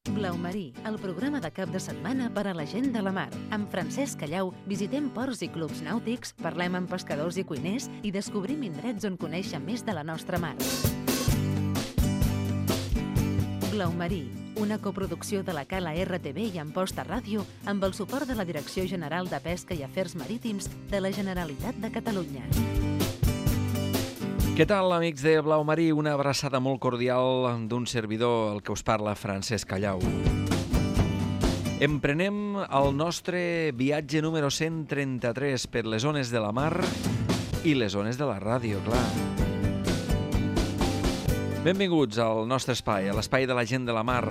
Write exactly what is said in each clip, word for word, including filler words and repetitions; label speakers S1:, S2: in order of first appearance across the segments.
S1: Blau Marí, el programa de cap de setmana per a la gent de la mar. Amb Francesc Callau visitem ports i clubs nàutics, parlem amb pescadors i cuiners i descobrim indrets on conèixer més de la nostra mar. Blau Marí, una coproducció de la Cala R T V i Amposta Ràdio amb el suport de la Direcció General de Pesca i Afers Marítims de la Generalitat de Catalunya.
S2: Què tal, amics de Blau Marí? Una abraçada molt cordial d'un servidor, el que us parla, Francesc Callau. Emprenem el nostre viatge número cent trenta-tres per les zones de la mar i les zones de la ràdio, clar. Benvinguts al nostre espai, a l'espai de la gent de la mar.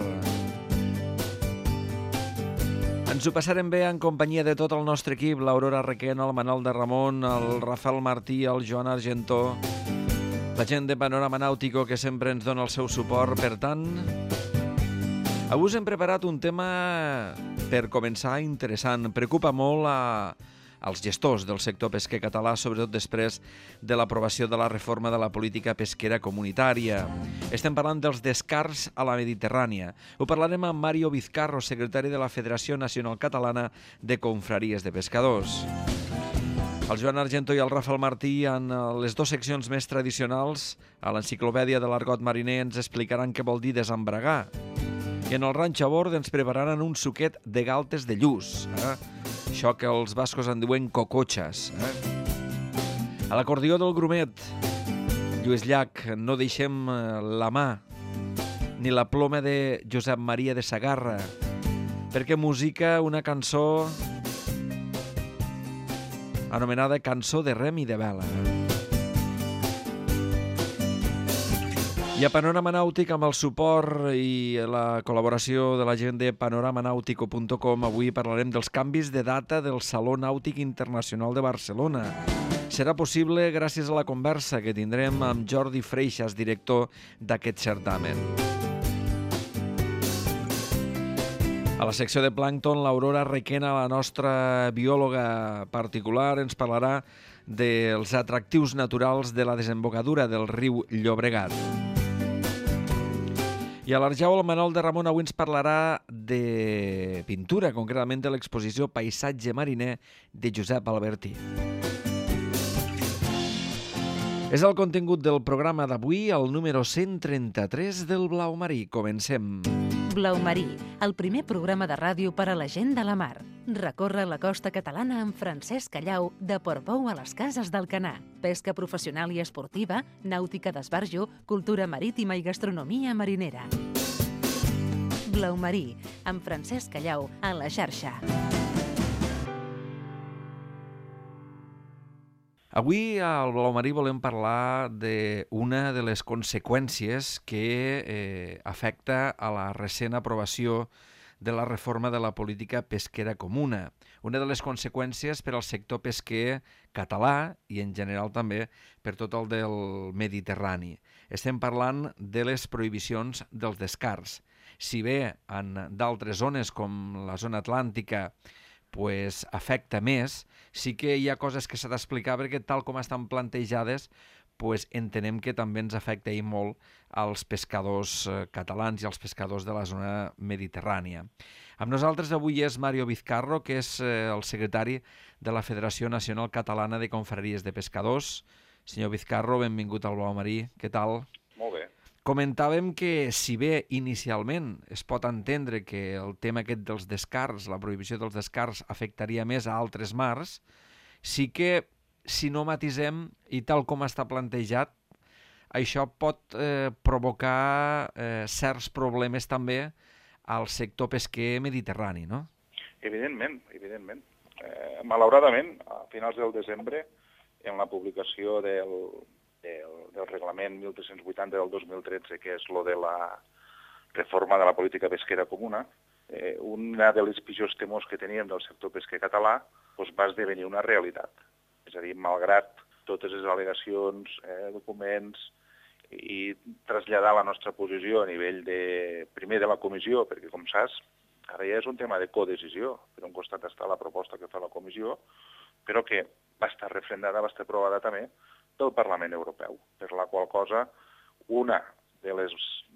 S2: Ens ho passarem bé en companyia de tot el nostre equip, l'Aurora Requena, el Manol de Ramon, el Rafael Martí, el Joan Argentó, la gent de Panorama Nàutico que sempre ens dona el seu suport. Per tant, avui us hem preparat un tema, per començar, interessant. Preocupa molt a, als gestors del sector pesquer català, sobretot després de l'aprovació de la reforma de la política pesquera comunitària. Estem parlant dels descarts a la Mediterrània. Ho parlarem amb Mario Vizcarro, secretari de la Federació Nacional Catalana de Confraries de Pescadors. El Joan Argentó i el Rafael Martí, en les dues seccions més tradicionals, a l'enciclopèdia de l'argot mariner, ens explicaran què vol dir desembragar. I en el Ranxo a Bord ens prepararan un suquet de galtes de lluç. Eh? Això que els bascos en diuen cocotxes. Eh? A l'acordió del Grumet, Lluís Llach, no deixem la mà, ni la ploma de Josep Maria de Sagarra, perquè musica una cançó anomenada Cançó de Rem i de Vela. I a Panorama Nàutic, amb el suport i la col·laboració de la gent de panorama nàutico punt com, avui parlarem dels canvis de data del Saló Nàutic Internacional de Barcelona. Serà possible gràcies a la conversa que tindrem amb Jordi Freixas, director d'aquest certamen. A la secció de plàncton, l'Aurora Requena, la nostra biòloga particular, ens parlarà dels atractius naturals de la desembocadura del riu Llobregat. I a l'Arjau, el Manol de Ramon avui ens parlarà de pintura, concretament de l'exposició Paisatge Mariner de Josep Albertí. És el contingut del programa d'avui, el número cent trenta-tres del Blau Marí. Comencem.
S1: Blau Marí, el primer programa de ràdio per a la gent de la mar. Recorre la costa catalana amb Francesc Callau, de Portbou a les Cases d'Alcanar. Pesca professional i esportiva, nàutica d'esbarjo, cultura marítima i gastronomia marinera. Blau Marí, amb Francesc Callau, a la xarxa.
S2: Avui al Blau Marí volem parlar d'una de les conseqüències que eh, afecta a la recent aprovació de la reforma de la política pesquera comuna. Una de les conseqüències per al sector pesquer català i en general també per tot el del Mediterrani. Estem parlant de les prohibicions dels descarts. Si bé en d'altres zones com la zona atlàntica pues afecta més, sí que hi ha coses que s'ha d'explicar perquè tal com estan plantejades pues entenem que també ens afecta i molt als pescadors catalans i als pescadors de la zona mediterrània. Amb nosaltres avui és Mario Vizcarro, que és el secretari de la Federació Nacional Catalana de Confraries de Pescadors. Senyor Vizcarro, benvingut al Blau Marí. Què tal?
S3: Molt bé.
S2: Comentàvem que, si bé inicialment es pot entendre que el tema aquest dels descarts, la prohibició dels descarts, afectaria més a altres mars, sí que, si no matisem, i tal com està plantejat, això pot eh, provocar eh, certs problemes també al sector pesquer mediterrani, no?
S3: Evidentment, evidentment. Eh, malauradament, a finals del desembre, en la publicació del... Del, del reglament mil tres-cents vuitanta del dos mil tretze, que és lo de la reforma de la política pesquera comuna, eh, una de les pitjors temors que teníem del sector pesquer català doncs va esdevenir una realitat. És a dir, malgrat totes les al·legacions, eh, documents, i traslladar la nostra posició a nivell de, primer de la comissió, perquè com saps, ara ja és un tema de codecisió. Per un costat està la proposta que fa la comissió, però que va estar refrendada, va estar aprovada també del Parlament Europeu, per la qual cosa una de les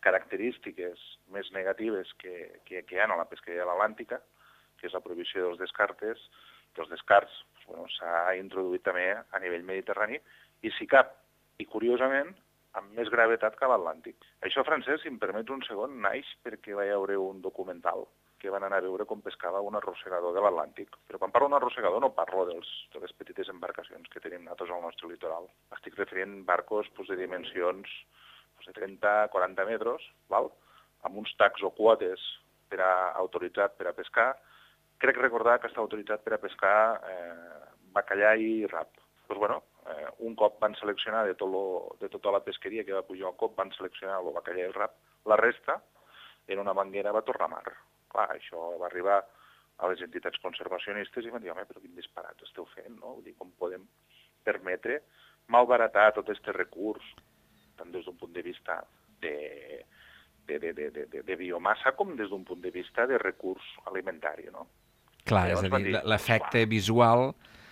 S3: característiques més negatives que, que, que hi ha a la pesqueria de l'Atlàntica, que és la prohibició dels descartes, dels descarts, doncs, bueno, s'ha introduït també a nivell mediterrani, i si cap, i curiosament, amb més gravetat que a l'Atlàntic. Això, Francesc, si em permets un segon, naix perquè va haver un documental que van anar a veure com pescava un arrossegador de l'Atlàntic. Però quan parlo d'un arrossegador no parlo dels, de les petites embarcacions que tenim nosaltres al nostre litoral. Estic referint barcos doncs, de dimensions doncs, de trenta a quaranta metres, val? Amb uns tacs o quotes per a, autoritzat per a pescar. Crec recordar que està autoritzat per a pescar eh, bacallà i rap. Doncs, bueno, eh, un cop van seleccionar de, tot lo, de tota la pesqueria que va pujar al cop, van seleccionar el bacallà i el rap. La resta, en una manguera, va tornar a mar. Clar, això va arribar a les entitats conservacionistes i van dir, home, però quin disparat esteu fent, no? Vull dir, com podem permetre malbaratar tot aquest recurs, tant des d'un punt de vista de, de, de, de, de, de biomassa com des d'un punt de vista de recurs alimentari, no?
S2: Clar, és a dir, l'efecte visual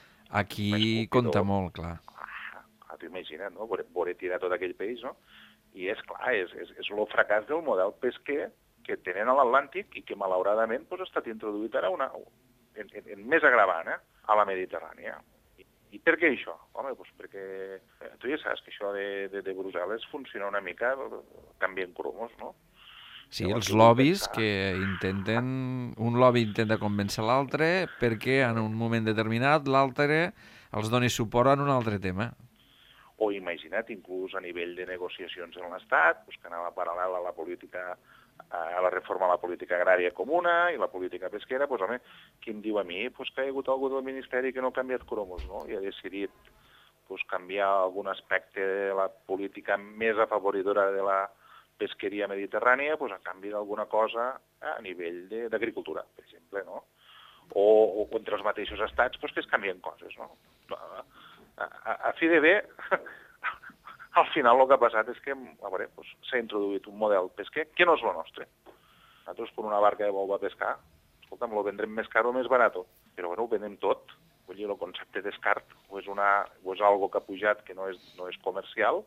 S2: aquí compta molt, clar.
S3: Ah, t'ho imagina't, no? Veure tirar tot aquell peix, no? I és clar, és, és, és el fracàs del model pesquer que tenen a l'Atlàntic i que malauradament pues, ha estat introduït ara una, en, en, en més agravant eh, a la Mediterrània. I, I per què això? Home, doncs perquè eh, tu ja saps que això de, de, de Brussel·les funciona una mica canviant cromos, no?
S2: Sí, els lobbies que intenten... Un lobby intenta convèncer l'altre perquè en un moment determinat l'altre els doni suport en un altre tema.
S3: O imagina't, inclús a nivell de negociacions en l'Estat, doncs, que anava paral·lel a la política, a la reforma de la política agrària comuna i la política pesquera, doncs, home, qui em diu a mi doncs, que hi ha hagut algú del Ministeri que no ha canviat cromos, no? I ha decidit doncs, canviar algun aspecte de la política més afavoridora de la pesqueria mediterrània doncs, a canvi d'alguna cosa a nivell d'agricultura, per exemple, no? O, o entre els mateixos estats doncs, que es canvien coses, no? A, a, a fi de bé, al final el que ha passat és que s'ha doncs, introduït un model pesquer que no és el nostre. Nosaltres, per una barca de bou a pescar, escolta'm, lo vendrem més car o més barat, però bueno, ho vendem tot. Vull dir, el concepte d'escart o és, una, o és algo que ha pujat que no és, no és comercial,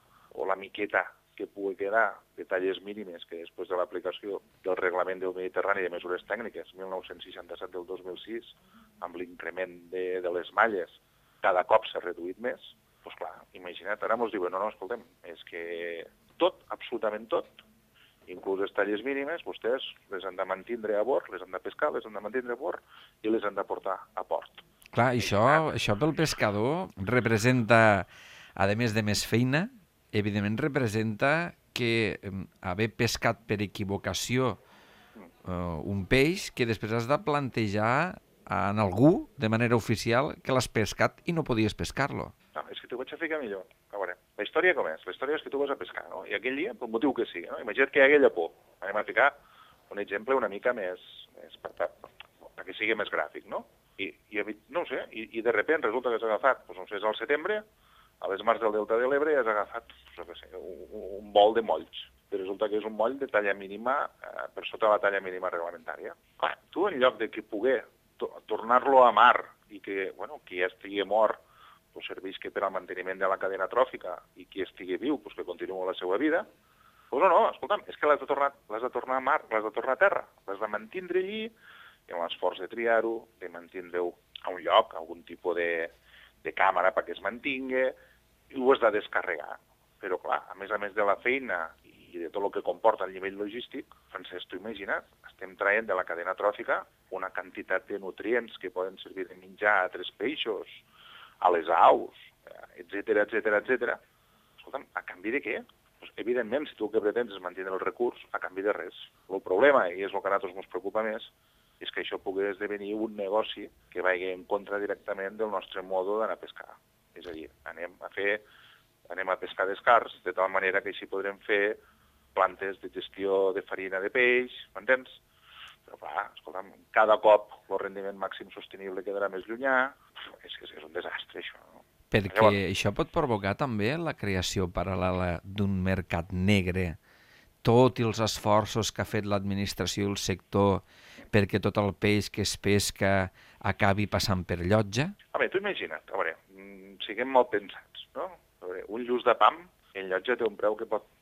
S3: o la miqueta que pugui quedar de talles mínimes que després de l'aplicació del Reglament del Mediterrani de Mesures Tècniques mil nou-cents seixanta-set del dos mil sis, amb l'increment de, de les malles, cada cop s'ha reduït més, doncs clar, imagina't, ara ens diuen, no, no, escoltem, és que tot, absolutament tot, inclús les talles mínimes, vostès les han de mantindre a bord, les han de pescar, les han de mantindre a bord i les han de portar a port.
S2: Clar, això, això pel pescador representa, a més de més feina, evidentment representa que eh, haver pescat per equivocació eh, un peix que després has de plantejar en algú, de manera oficial, que l'has pescat i no podies pescar-lo.
S3: No, és que t'ho vaig a ficar millor. A veure, la història com és? La història és que tu vas a pescar, no? I aquell dia, pel motiu que sigui, no? Imagina't que hi ha aquella por. Anem a ficar un exemple una mica més, més per, per, perquè sigui més gràfic, no? I, i no ho sé, i, i de sobte resulta que has agafat, doncs, no sé, és al setembre, a les mars del Delta de l'Ebre has agafat, no sé, un, un bol de molls. I resulta que és un moll de talla mínima, eh, per sota la talla mínima reglamentària. Clar, tu en lloc de que poder tornar-lo a mar i que, bueno, qui estigui mort pues, serveix que per al manteniment de la cadena tròfica i qui estigui viu pues, que continuï la seva vida, doncs no, no, escolta'm, és que l'has de tornar, l'has de tornar a mar, l'has de tornar a terra, l'has de mantindre allí i amb l'esforç de triar-ho, de mantindre-ho a un lloc, a algun tipus de, de càmera perquè es mantingui, i ho has de descarregar. Però clar, a més a més de la feina i de tot el que comporta a nivell logístic, Francesc, t'ho imagina't, estem traient de la cadena tròfica una quantitat de nutrients que poden servir de menjar a altres peixos, a les aus, etcètera, etcètera, etcètera. Escolta'm, a canvi de què? Pues, evidentment, si tu el que pretens és mantenir el recurs, a canvi de res. El problema, i és el que a nosaltres ens preocupa més, és que això pugui esdevenir un negoci que vagi en contra directament del nostre mode d'anar a pescar. És a dir, anem a fer, anem a pescar descarts, de tal manera que així podrem fer plantes de gestió de farina de peix, m'entens? Però clar, escolta'm, cada cop el rendiment màxim sostenible quedarà més llunyà, és que és un desastre això, no?
S2: Perquè Llavors... això pot provocar també la creació paral·lela d'un mercat negre, tot i els esforços que ha fet l'administració i el sector perquè tot el peix que es pesca acabi passant per llotja?
S3: Home, tu imagina't, a veure, siguem molt pensats, no? A veure, un lluç de pam en llotja té un preu que pot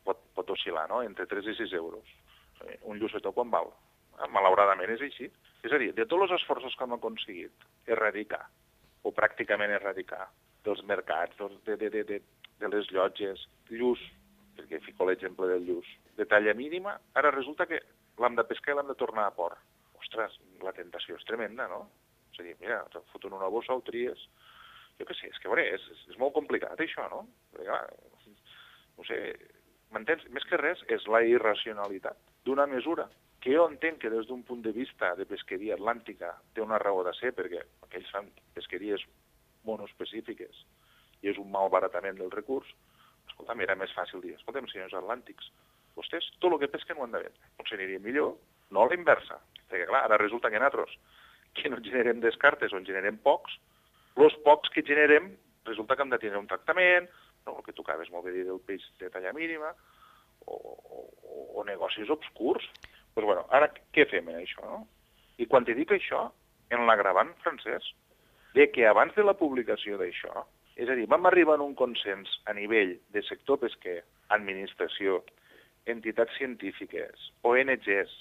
S3: pot, pot oscil·lar, no?, entre tres i sis euros. Un llucetó quan val? Malauradament és així. És a dir, de tots els esforços que hem aconseguit erradicar, o pràcticament erradicar, dels mercats, de, de, de, de, de les llotges, lluç, perquè fico l'exemple del lluç, de talla mínima, ara resulta que l'hem de pescar i l'hem de tornar a port. Ostres, la tentació és tremenda, no? És a dir, mira, te'n foten una bossa, ho tries... Jo què sé, és que, veure, és, és molt complicat, això, no? Perquè, clar, no sé, m'entens? Més que res, és la irracionalitat d'una mesura que jo entenc que des d'un punt de vista de pesqueria atlàntica té una raó de ser, perquè aquells fan pesqueries monoespecífiques i és un malbaratament del recurs. Escolta'm, era més fàcil dir, escolta'm, senyors atlàntics, vostès tot el que pesquen ho han de vendre. Potser aniria millor, no a la inversa. Perquè, clar, ara resulta que nosaltres, que no generem descartes o en generem pocs, els pocs que generem resulta que hem de tenir un tractament, no, el que tocaves molt bé dir del peix de talla mínima, o, o, o negocis obscurs. Doncs, bueno, ara què fem en això, no? I quan te dic això, en l'agravant francès, de que abans de la publicació d'això, és a dir, vam arribar a un consens a nivell de sector pesquer, administració, entitats científiques, O N Ges,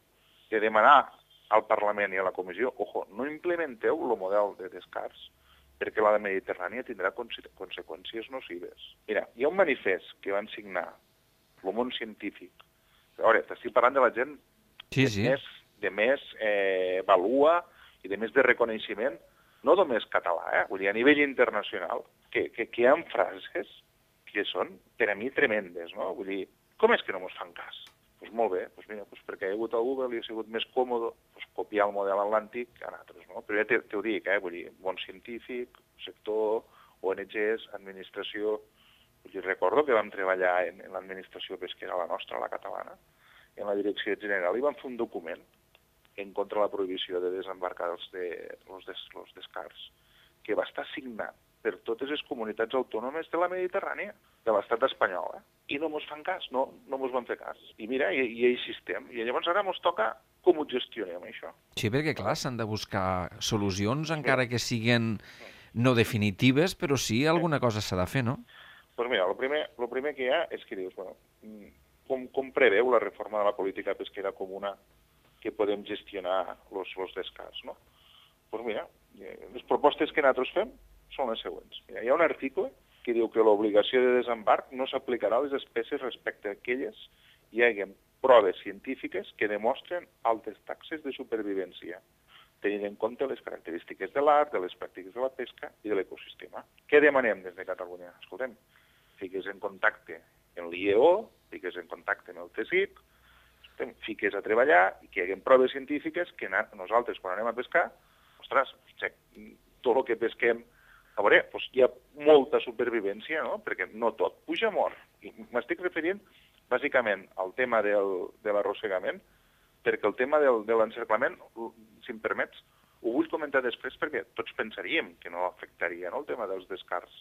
S3: de demanar al Parlament i a la Comissió, ojo, no implementeu el model de descarts, perquè la Mediterrània tindrà conseqüències nocives. Mira, hi ha un manifest que van signar el món científic. A veure, t'estic parlant de la gent
S2: sí, sí.
S3: de més, de més eh, valua i de més de reconeixement, no només català, eh? Vull dir, a nivell internacional, que, que, que hi ha frases que són, per a mi, tremendes, no? Vull dir, com és que no mos fan cas? Doncs molt bé, doncs mira, doncs perquè hi ha hagut a Google i ha sigut més còmode doncs copiar el model atlàntic a nosaltres, no? Però ja te, te ho dic, eh? Vull dir, món científic, sector, O N Ges, administració... Vull dir, recordo que vam treballar en, en l'administració pesquera, la nostra, la catalana, en la direcció general, i vam fer un document en contra la prohibició de desembarcar els, de, els, des, els descarts, que va estar signat per totes les comunitats autònomes de la Mediterrània, de l'estat espanyol, eh? I no mos fan cas, no, no mos van fer cas. I mira, i, i així estem. I llavors ara mos toca com ho gestionem, això.
S2: Sí, perquè clar, s'han de buscar solucions, encara que siguin no definitives, però sí alguna cosa s'ha de fer, no?
S3: Doncs pues mira, el primer, el primer que hi ha és que dius, bueno, com, com preveu la reforma de la política pesquera comuna que podem gestionar els descarts, no? Doncs pues mira, les propostes que nosaltres fem són les següents. Mira, hi ha un article que diu que l'obligació de desembarc no s'aplicarà a les espècies respecte a aquelles hi hagi proves científiques que demostren altes taxes de supervivència, tenint en compte les característiques de l'art, de les pràctiques de la pesca i de l'ecosistema. Què demanem des de Catalunya? Escoltem, fiques en contacte amb l'I E O, fiques en contacte amb el T S I C, fiques a treballar i que hi hagi proves científiques que nosaltres, quan anem a pescar, ostres, tot el que pesquem, a veure, doncs hi ha molta supervivència, no? Perquè no tot puja mort. I m'estic referint, bàsicament, al tema del, de l'arrossegament, perquè el tema del, de l'encerclament, si em permets, ho vull comentar després perquè tots pensaríem que no afectaria, no?, el tema dels descarts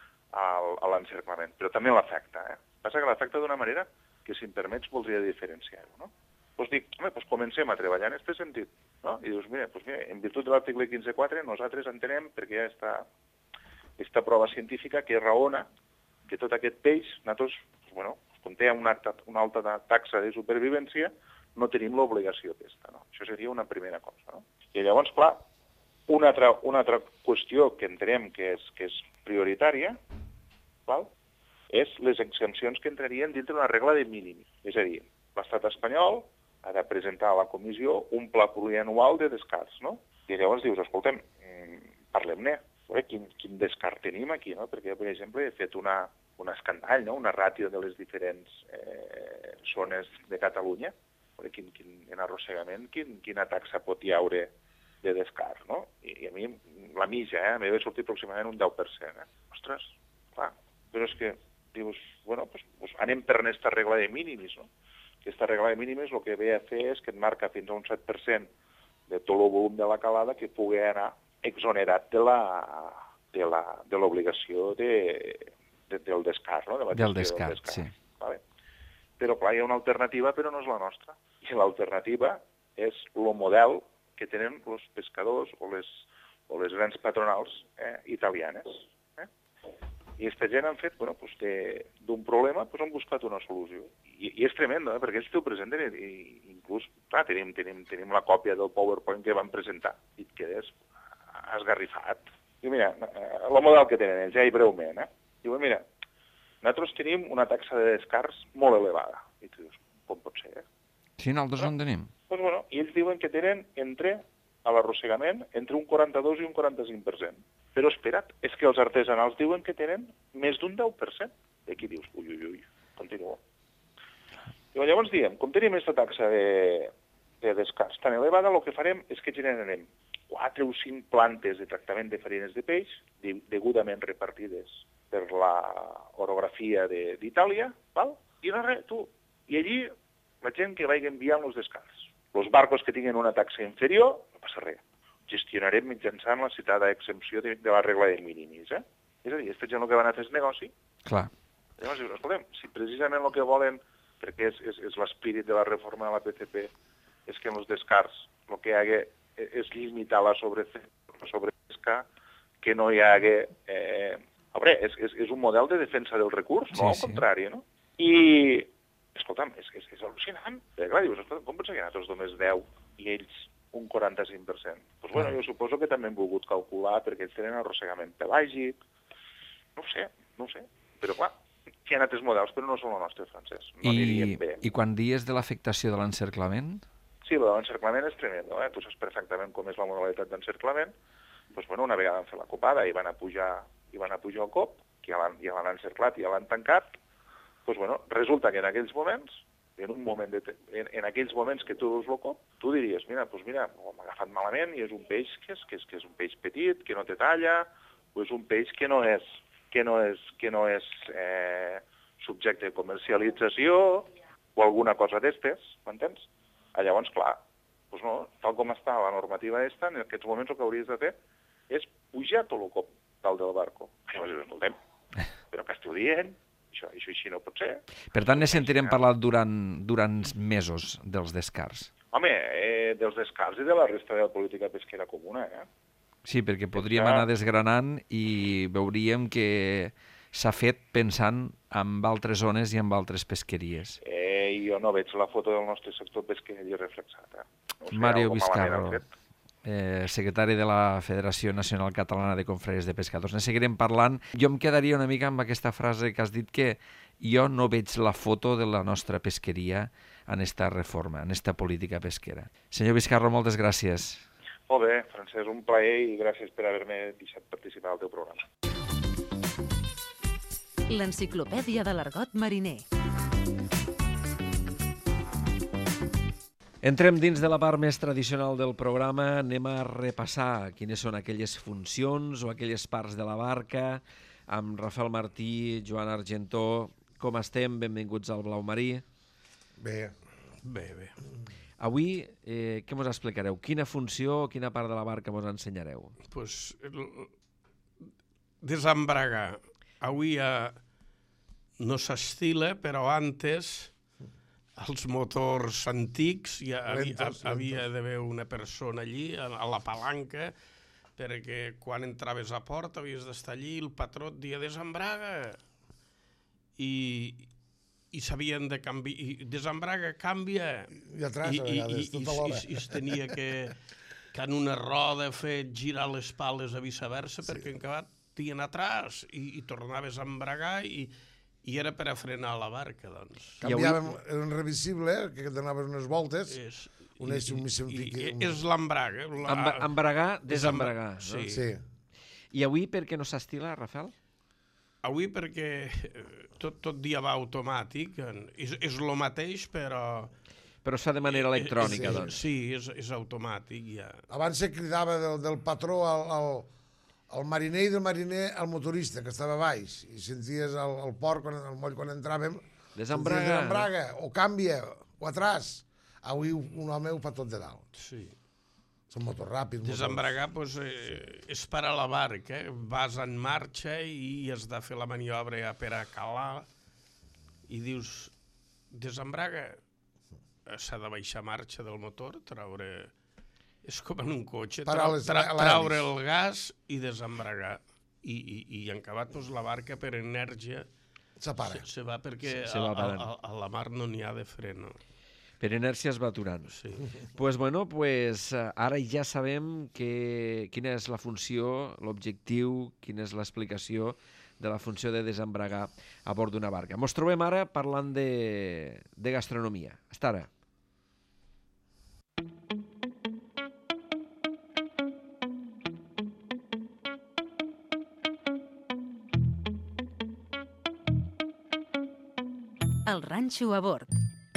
S3: al, a l'encerclament, però també l'afecta, eh? Passa que l'afecta d'una manera que, si em permets, voldria diferenciar-ho, no? Doncs dic, home, doncs comencem a treballar en aquest sentit, no? I dius, mira, doncs mira, en virtut de l'article quinze punt quatre, nosaltres entenem, perquè hi ha esta, esta prova científica que raona que tot aquest peix, nosaltres, doncs, bueno, com té una, una alta taxa de supervivència, no tenim l'obligació aquesta, no? Això seria una primera cosa, no? I llavors, clar, una altra, una altra qüestió que entenem que és, que és prioritària, val? És les exempcions que entrarien dintre d'una regla de mínim. És a dir, l'estat espanyol ha de presentar a la comissió un pla plurianual de descarts, no? I llavors dius, escolta'm, parlem-ne, quin, quin descart tenim aquí, no? Perquè, per exemple, he fet una, un escandall, no? Una ràtio de les diferents eh, zones de Catalunya, quin, quin, en arrossegament, quin, quina taxa pot hi haure de descart, no? I, i a mi, la mitja, eh? M'he de sortir aproximadament un deu per cent, eh? Ostres, clar, però és que dius, bueno, pues, pues anem per aquesta regla de mínims, no? Aquesta regla de mínims el que ve a fer és que et marca fins a un set per cent de tot el volum de la calada que pugui anar exonerat de la de la de l'obligació de, de, del descart, no? De la
S2: del descart, del descart,
S3: sí. Vale. Però clar, hi ha una alternativa, però no és la nostra. I l'alternativa és el model que tenen els pescadors o les, o les grans patronals eh, italianes. Eh? I aquesta gent han fet, bueno, pues, d'un problema pues, han buscat una solució. I, i és tremendo, eh? Perquè ells t'ho presenten i, i inclús, clar, tenim, tenim, tenim la còpia del PowerPoint que van presentar i et quedes esgarrifat. Diu, mira, el model que tenen ells, ja i breument, eh? Diu, mira, nosaltres tenim una taxa de descarts molt elevada. I tu dius, com pot ser, eh?
S2: Sí, nosaltres no en tenim.
S3: Doncs, bueno, i ells diuen que tenen entre, a l'arrossegament, entre un quaranta-dos i un quaranta-cinc per cent. Però espera't, és que els artesanals diuen que tenen més d'un deu per cent. I aquí dius, ui, ui, ui, continua. I llavors diem, com tenim aquesta taxa de, de descars tan elevada, el que farem és que generarem quatre o cinc plantes de tractament de farines de peix, de, degudament repartides per l'orografia d'Itàlia, val? I no res, tu. I allí la gent que vagi enviant els descars. Els barcos que tinguin una taxa inferior, no passa res. Gestionarem mitjançant la citada exempció de, de la regla de mínimis. Eh? És a dir, aquesta gent el que van a fer és negoci.
S2: Clar.
S3: Llavors, escoltem, si precisament el que volen, perquè és, és, és l'espírit de la reforma de la P C P, és que en els descarts el que hi hagi és limitar la, sobre, la sobrepesca, que no hi hagi... Eh... A veure, és, és, és un model de defensa del recurs, no? Sí, al sí. contrari, no? I, escolta'm, és, és, és al·lucinant. Perquè, clar, dius, escolta, com pots que nosaltres només deu i ells un quaranta-cinc per cent. Doncs, bueno, jo suposo que també hem volgut calcular perquè ells tenen arrossegament pelàgic. No ho sé, no ho sé. Però, clar, hi ha altres models, però no són el nostre, Francesc. No anirien bé.
S2: I quan dies de l'afectació de l'encerclament?
S3: Sí, l'encerclament és tremendo, eh? Tu saps perfectament com és la modalitat d'encerclament. Doncs, bueno, una vegada han fet la copada i van a pujar, i van a pujar el cop, que ja l'han encerclat i ja l'han tancat, doncs, bueno, resulta que en aquells moments en un moment de en, en aquells moments que tu veus el cop, tu diries, mira, doncs mira, m'ha agafat malament i és un peix que és, que és, que és un peix petit, que no té talla, o és un peix que no és, que no és, que no és eh, subjecte de comercialització o alguna cosa d'estes, m'entens? Llavors, clar, doncs no, tal com està la normativa esta, en aquests moments el que hauries de fer és pujar tot el cop dalt del barco. Llavors, escoltem, però que esteu dient... Això, això així no pot ser.
S2: Per tant, ne sentirem parlar durant, durant mesos dels descars.
S3: Home, eh, dels descars i de la resta de la política pesquera comuna, eh?
S2: Sí, perquè podríem anar desgranant i veuríem que s'ha fet pensant en altres zones i en altres pesqueries.
S3: Eh, jo no veig la foto del nostre sector pesquer allí reflexat, eh? No sé,
S2: Mario Vizcarro, eh, secretari de la Federació Nacional Catalana de Confraries de Pescadors. Ne seguirem parlant. Jo em quedaria una mica amb aquesta frase que has dit, que jo no veig la foto de la nostra pesqueria en esta reforma, en esta política pesquera. Senyor Vizcarro, moltes gràcies.
S3: Molt bé, Francesc, un plaer i gràcies per haver-me deixat participar al teu programa.
S1: L'Enciclopèdia de l'Argot Mariner.
S2: Entrem dins de la part més tradicional del programa. Anem a repassar quines són aquelles funcions o aquelles parts de la barca amb Rafael Martí, Joan Argentó. Com estem? Benvinguts al Blau Marí.
S4: Bé, bé, bé.
S2: Avui, eh, què mos explicareu? Quina funció o quina part de la barca mos ensenyareu?
S4: Pues, desembragar. Avui ja no s'estila, però antes... Els motors antics, ja havia, havia d'haver una persona allí, a, a la palanca, perquè quan entraves a port havies d'estar allí, el patró et dia desembraga. I, i s'havien de canviar, i desembraga, canvia.
S5: I atrás,
S4: I,
S5: a vegades,
S4: i,
S5: tota l'hora.
S4: I, i es tenia que, que en una roda fer girar les pales a viceversa, sí. Perquè en acabat tien atrás, i, i tornaves a embragar, i i era per a frenar la barca, doncs.
S5: Canviàvem un revisible, que donaves unes voltes,
S4: és,
S5: un eix, un missió...
S4: És l'embraga.
S2: La... Embragar, desembragar. No?
S5: Sí. sí.
S2: I avui per què no s'estila, Rafael?
S4: Avui perquè tot, tot dia va automàtic, és, és el mateix, però...
S2: Però es fa de manera electrònica,
S4: sí,
S2: doncs.
S4: Sí, és, és automàtic, ja.
S5: Abans se cridava del, del patró al... al... el mariner i del mariner al motorista, que estava baix, i senties el, el port, quan, el moll, quan entràvem,
S2: desembraga.
S5: desembraga, o canvia, o atrás. Avui un home ho fa tot de dalt.
S4: Sí.
S5: Són motors ràpids.
S4: Desembragar, doncs, eh, és per a la barca, eh? Vas en marxa i has de fer la maniobra per a calar, i dius, desembraga, s'ha de baixar marxa del motor, traure... És com en un cotxe, tra les, tra traure el gas i desembragar. i, i, i en acabat pues, la barca per energia
S5: Se para.
S4: se, se va perquè
S2: Se- se
S4: a,
S2: va
S4: a,
S2: parant.
S4: a, a la mar no n'hi ha de freno.
S2: Per inèrcia es va aturant.
S4: Sí.
S2: Pues bueno, pues eh, ara ja sabem que, quina és la funció, l'objectiu, quina és l'explicació de la funció de desembragar a bord d'una barca. Ens trobem ara parlant de, de gastronomia. Hasta ara.
S1: El ranxo a bord.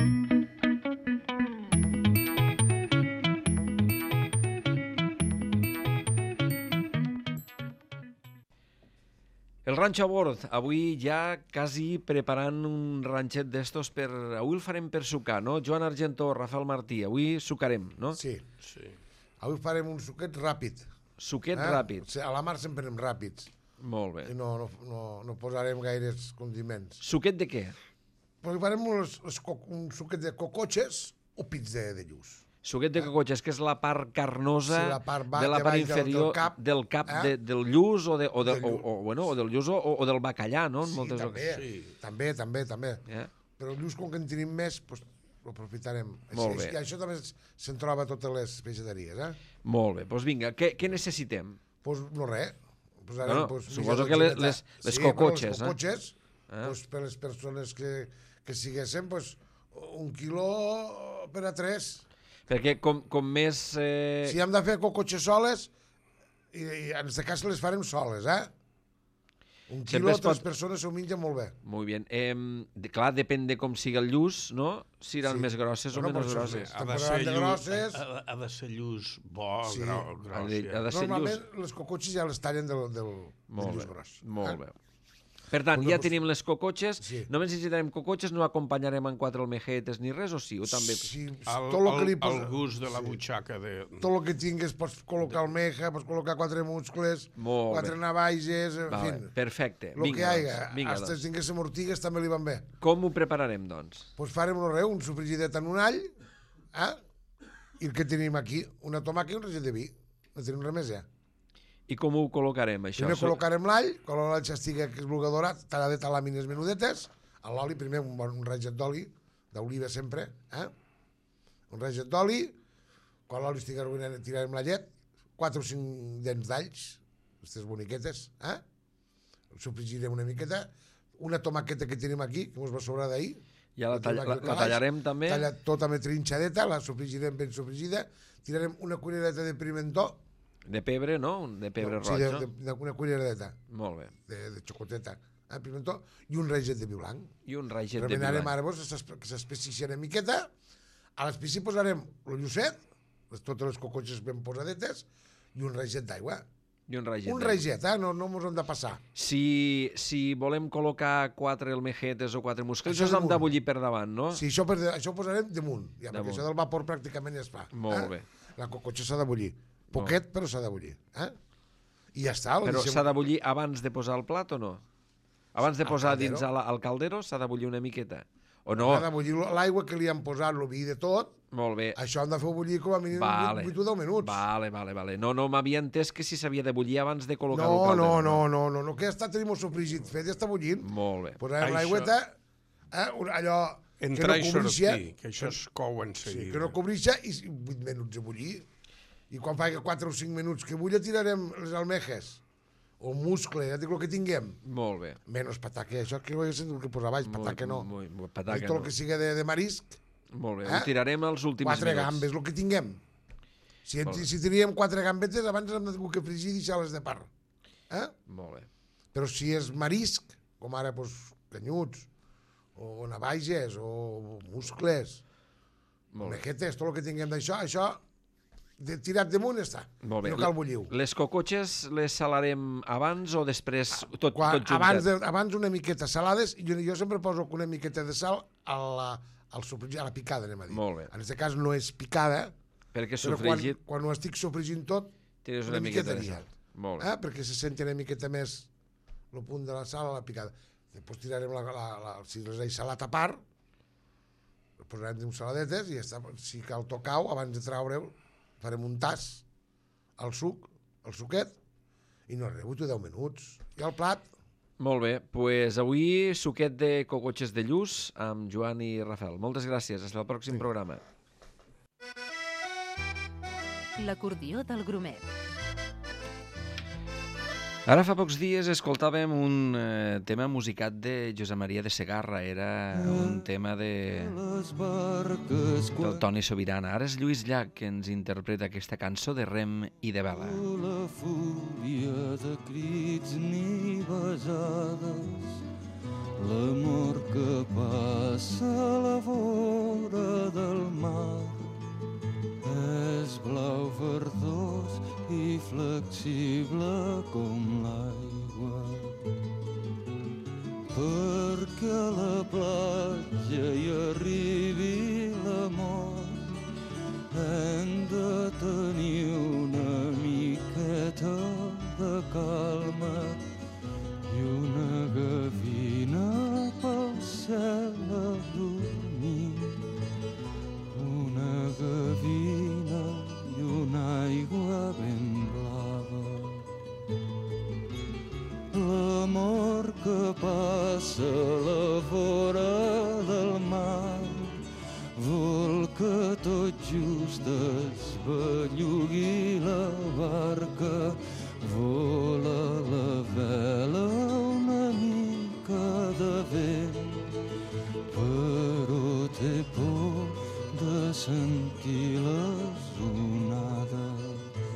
S2: El ranxo a bord, avui ja quasi preparant un ranxet d'estos per... Avui el farem per sucar, no? Joan Argentó, Rafael Martí, avui sucarem, no?
S5: Sí.
S4: Sí.
S5: Avui farem un suquet ràpid.
S2: Suquet
S5: eh?
S2: ràpid.
S5: Sí, a la mar sempre anem ràpids.
S2: Molt bé.
S5: I no, no, no, no posarem gaires condiments.
S2: Suquet de què?
S5: Però farem les, les, co- un suquet de cocotxes o pits de, de lluç.
S2: Suquet de cocotxes, que és la part carnosa
S5: Sí, la part ba-
S2: de la
S5: de
S2: part
S5: baix del-
S2: inferior
S5: del cap,
S2: del cap
S5: eh?
S2: de, del lluç o, de, o, de,
S5: Del
S2: o,
S5: lluç.
S2: o, bueno, o del lluç o, o del bacallà, no? En
S5: Sí,
S2: moltes
S5: també,
S2: ocasions.
S4: Sí.
S5: també, també, també.
S2: Eh?
S5: Però el lluç, com que en tenim més, doncs, ho aprofitarem.
S2: Molt
S5: Així,
S2: bé.
S5: I això també es- se'n troba a totes les peixateries, eh?
S2: Molt bé, doncs vinga, què, què necessitem?
S5: Doncs pues, no res. Posarem,
S2: Bueno,
S5: pues,
S2: suposo
S5: mitja
S2: que les-
S5: dotzineta.
S2: les- les
S5: sí, però
S2: cocotxes,
S5: les
S2: eh?
S5: cocotxes,
S2: Eh?
S5: pues, per les persones que, que siguessin, pues, un quiló per a tres.
S2: Perquè com, com més... Eh...
S5: Si hem de fer cocotxes soles, i, i en aquest cas les farem soles, eh? Un
S2: Sempre
S5: quilo,
S2: es pot-
S5: tres persones s'ho mengen molt bé.
S2: Molt bé. Eh, de, clar, depèn de com siga el lluç, no? Si seran
S5: Sí.
S2: més grosses
S5: Bueno,
S2: o menys
S5: però això
S2: grosses.
S5: és-
S4: Ha de
S5: Temporada
S4: ser
S5: de
S4: lluç,
S5: grosses.
S4: ha, ha, ha de ser lluç bo,
S5: Sí.
S4: gro,
S2: Ha
S4: gros.
S2: de, ha
S4: ja.
S2: de ser
S5: Normalment
S2: lluç.
S5: les cocotxes ja les tallen del, del, del
S2: Molt
S5: lluç
S2: bé,
S5: gros.
S2: molt
S5: eh?
S2: bé. Per tant,
S5: Una
S2: ja
S5: cosa-
S2: tenim les cocotxes,
S5: Sí.
S2: només necessitarem cocotxes, no acompanyarem en quatre almejetes ni res, o sí? O també...
S5: Sí,
S4: El,
S5: tot el que li
S4: el,
S5: posa...
S4: el gust de la
S5: sí.
S4: butxaca de...
S5: Tot el que tingues, pots col·locar almeja, pots col·locar quatre muscles,
S2: Molt
S5: quatre
S2: bé.
S5: navaixes, en
S2: Vale,
S5: fi.
S2: perfecte.
S5: El que hi
S2: Vinga,
S5: hagi.
S2: doncs. Vinga,
S5: Hasta
S2: doncs.
S5: si tinguéssim ortigues també li van bé.
S2: Com ho prepararem, doncs?
S5: Doncs farem un res, un sofrigidet en un all, eh? I el que tenim aquí, una tomàquet i un reget de vi. No tenim res més, ja.
S2: I com ho col·locarem, això?
S5: Primer
S2: So-
S5: col·locarem l'all, quan l'all s'estigui que es vulgui dorat, talladet a làmines menudetes, a l'oli primer un, bon, un reget d'oli, d'oliva sempre, eh? Un reget d'oli, quan l'oli estigui arruïnant tirarem la llet, quatre o cinc dents d'alls, aquestes boniquetes, eh? El sofregirem una miqueta, una tomaqueta que tenim aquí, que ens va sobrar d'ahir,
S2: Ja la,
S5: la
S2: talla, la,
S5: tenim aquí al
S2: la
S5: calaix,
S2: tallarem també?
S5: talla tota més trinxadeta, la sofregirem ben sofregida, tirarem una cullereta de pimentó,
S2: De pebre, no? Un De pebre
S5: no, sí,
S2: roig,
S5: de,
S2: no?
S5: de, de, una culleradeta,
S2: Molt bé.
S5: de, de xocoteta, eh, pimentó, i un reget de vi blanc.
S2: I un raixet de vi
S5: Remenarem
S2: blanc.
S5: ara vos, que s'especici una miqueta. A l'espici posarem el llucet, les, totes les cocotxes ben posadetes, i un reget d'aigua.
S2: I un raixet.
S5: Un
S2: de-
S5: reget, eh? No, no mos hem de passar.
S2: Si, si volem col·locar quatre almejetes o quatre muscles,
S5: Això
S2: això s'han
S5: damunt.
S2: de bullir per davant, no?
S5: Sí, això, per, això ho posarem damunt, ja,
S2: Damunt.
S5: perquè això del vapor pràcticament ja es fa.
S2: Molt
S5: eh?
S2: bé.
S5: La cocotxa s'ha de bullir. Poquet, però s'ha de bullir. Eh? I ja està. la
S2: Però
S5: deixem-
S2: s'ha de bullir abans de posar el plat o no? Abans de
S5: Al
S2: posar
S5: caldero.
S2: dins a la, al caldero s'ha de bullir una miqueta? O no?
S5: Ha de bullir l'aigua que li han posat, el vi de tot,
S2: Molt bé.
S5: això han de fer bullir com a mínim
S2: Vale.
S5: vuit o deu minuts.
S2: Vale, vale, vale. No, no m'havia entès que si s'havia de bullir abans de col·locar el
S5: No,
S2: caldero.
S5: no, no, no, no, no, que ja està tenim el sofregit fet, ja està bullint.
S2: Molt bé.
S5: Posarem
S4: Això-
S5: l'aigüeta, eh, un- allò
S4: Entrar
S5: que
S4: i
S5: no cobrixa,
S4: sortir, que això es cou en
S5: sí,
S4: seguida.
S5: que no cobrixa i vuit minuts de bullir. I quan faci quatre o cinc minuts que bulla tirarem les almejes o muscle, ja dic el que tinguem.
S2: Molt bé.
S5: Menys pataque, això que ho he sentit que posar baix, pataque no.
S2: Molt, molt,
S5: I
S2: pataca
S5: tot
S2: no.
S5: el que sigui de, de marisc,
S2: Molt bé.
S5: Eh?
S2: Ho tirarem als últims
S5: quatre
S2: minuts.
S5: gambes, el que tinguem. Si,
S2: Molt bé.
S5: si teníem quatre gambetes, abans hem de que fregir i deixar-les de part. Eh?
S2: Molt bé.
S5: Però si és marisc, com ara doncs, canyuts, o navaixes, o muscles,
S2: Molt bé.
S5: mejetes, tot el que tinguem d'això, això, de, tirat damunt està.
S2: Molt bé.
S5: No cal bulliu.
S2: Les cocotxes les salarem abans o després tot,
S5: Quan,
S2: tot juntet?
S5: abans, de, abans una miqueta salades, jo, jo sempre poso una miqueta de sal a la, al sofregit, a la picada, anem a dir.
S2: Molt bé.
S5: En aquest cas no és picada,
S2: Perquè
S5: però quan,
S2: sofregit
S5: quan ho estic sofregint tot,
S2: tires
S5: una
S2: una miqueta de
S5: miqueta
S2: sal. Molt bé.
S5: eh? perquè se senti una miqueta més el punt de la sal a la picada. Després tirarem, la, la, la, si les he salat a part, posarem uns saladetes i ja està. Si cal tocar-ho, abans de treure-ho, farem un tas al suc, al suquet, I no res, vuit o deu minuts. I el plat...
S2: Molt bé, doncs pues avui suquet de cogotxes de lluç amb Joan i Rafael. Moltes gràcies, fins al pròxim sí. programa.
S1: L'acordió del Grumet.
S2: Ara fa pocs dies escoltàvem un eh, tema musicat de Josep Maria de Segarra. Era un tema de... del Toni Sobirana. Ara és Lluís Llach que ens interpreta aquesta cançó de rem i de vela.
S6: La fúria de crits ni besades, l'amor que passa a la vora del mar és blau verdós i flexible com l'aigua, perquè a la platja hi arribi l'amor hem de tenir una miqueta de calma i una gavina pel cel a dormir, una gavina i una aigua ben blava. L'amor que passa a la vora del mar vol que tot just es bellugui la barca, vola la vela una mica de vent, però té por de sentir les onades.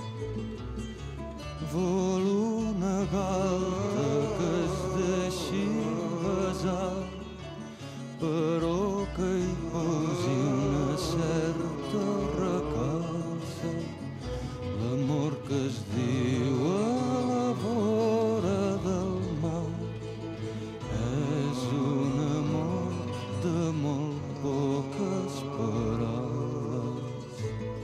S6: Vol una galta que es deixi besar, però que hi posi una certa recança. L'amor que es diu a la vora del mar és un amor de molt poques paraules.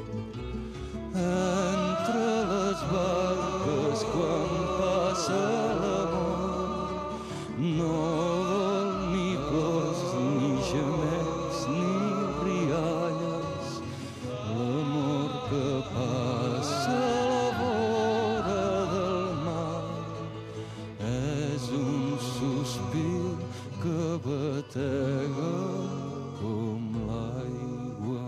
S6: Entre les barques quan passa l'amor no vol ni plors, ni gemecs, ni rialles. L'amor que passa a la vora del mar és un sospir que batega com l'aigua.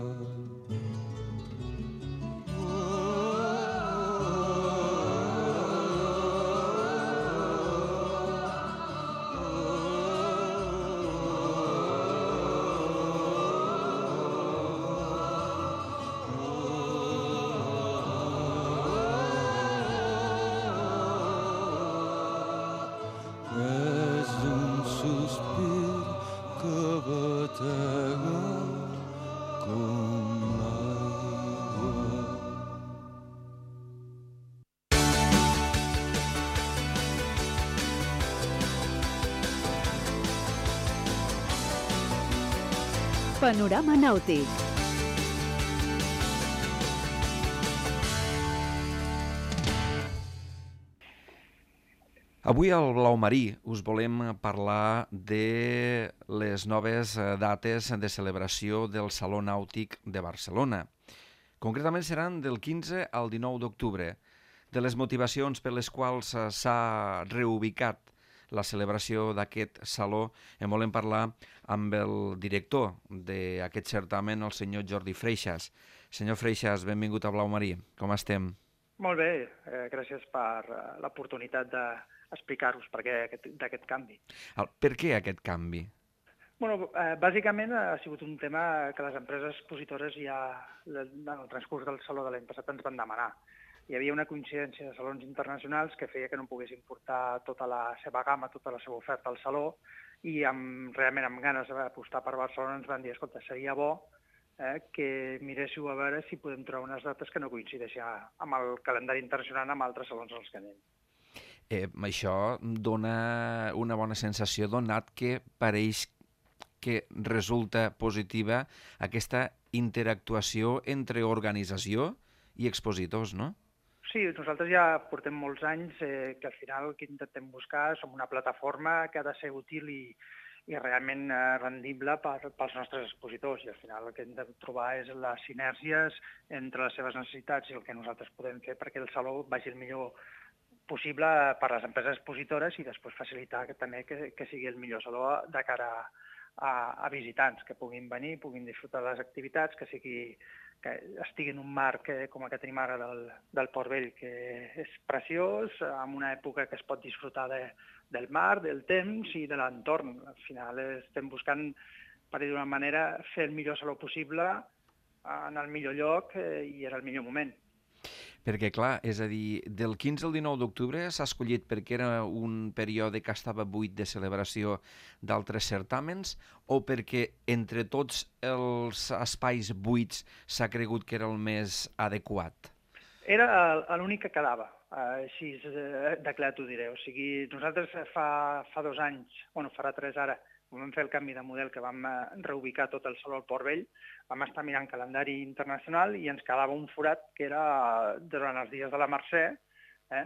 S6: És un sospir que batega com l'aigua.
S7: Panorama nàutic.
S2: Avui al Blau Marí us volem parlar de les noves dates de celebració del Saló Nàutic de Barcelona. Concretament seran del quinze al dinou d'octubre. De les motivacions per les quals s'ha reubicat la celebració d'aquest saló en volem parlar amb el director d'aquest certamen, el senyor Jordi Freixas. Senyor Freixas, benvingut a Blau Marí. Com estem?
S8: Molt bé, eh, gràcies per eh, l'oportunitat d'explicar-vos per què aquest, d'aquest canvi.
S2: El, per què aquest canvi?
S8: Bueno, eh, bàsicament ha sigut un tema que les empreses expositores ja en el transcurs del Saló de l'any passat ens van demanar. Hi havia una coincidència de salons internacionals que feia que no poguessin portar tota la seva gamma, tota la seva oferta al Saló, i amb, realment amb ganes d'apostar per Barcelona ens van dir, escolta, seria bo eh, que miréssiu a veure si podem trobar unes dates que no coincideixin amb el calendari internacional amb altres salons als que anem.
S2: Eh, això dona una bona sensació, donat que pareix que resulta positiva aquesta interactuació entre organització i expositors, no?
S8: Sí, nosaltres ja portem molts anys eh, que al final el que intentem buscar som una plataforma que ha de ser útil i, i realment eh, rendible per, pels nostres expositors, i al final el que hem de trobar és les sinergies entre les seves necessitats i el que nosaltres podem fer perquè el saló vagi el millor possible per a les empreses expositores i després facilitar que, també que, que sigui el millor saló de cara a, a visitants, que puguin venir, puguin disfrutar de les activitats, que sigui que estigui en un marc eh, com el que tenim ara del, del Port Vell, que és preciós, en una època que es pot disfrutar de, del mar, del temps i de l'entorn. Al final estem buscant, per dir d'una manera, fer el millor saló possible en el millor lloc eh, i en el millor moment.
S2: Perquè, clar, és a dir, del quinze al dinou d'octubre s'ha escollit perquè era un període que estava buit de celebració d'altres certàmens o perquè entre tots els espais buits s'ha cregut que era el més adequat?
S8: Era l'únic que quedava, així de clar t'ho diré. O sigui, nosaltres fa, fa dos anys, bueno, farà tres ara, quan vam fer el canvi de model, que vam reubicar tot el saló al Port Vell, vam estar mirant calendari internacional i ens quedava un forat que era durant els dies de la Mercè, eh?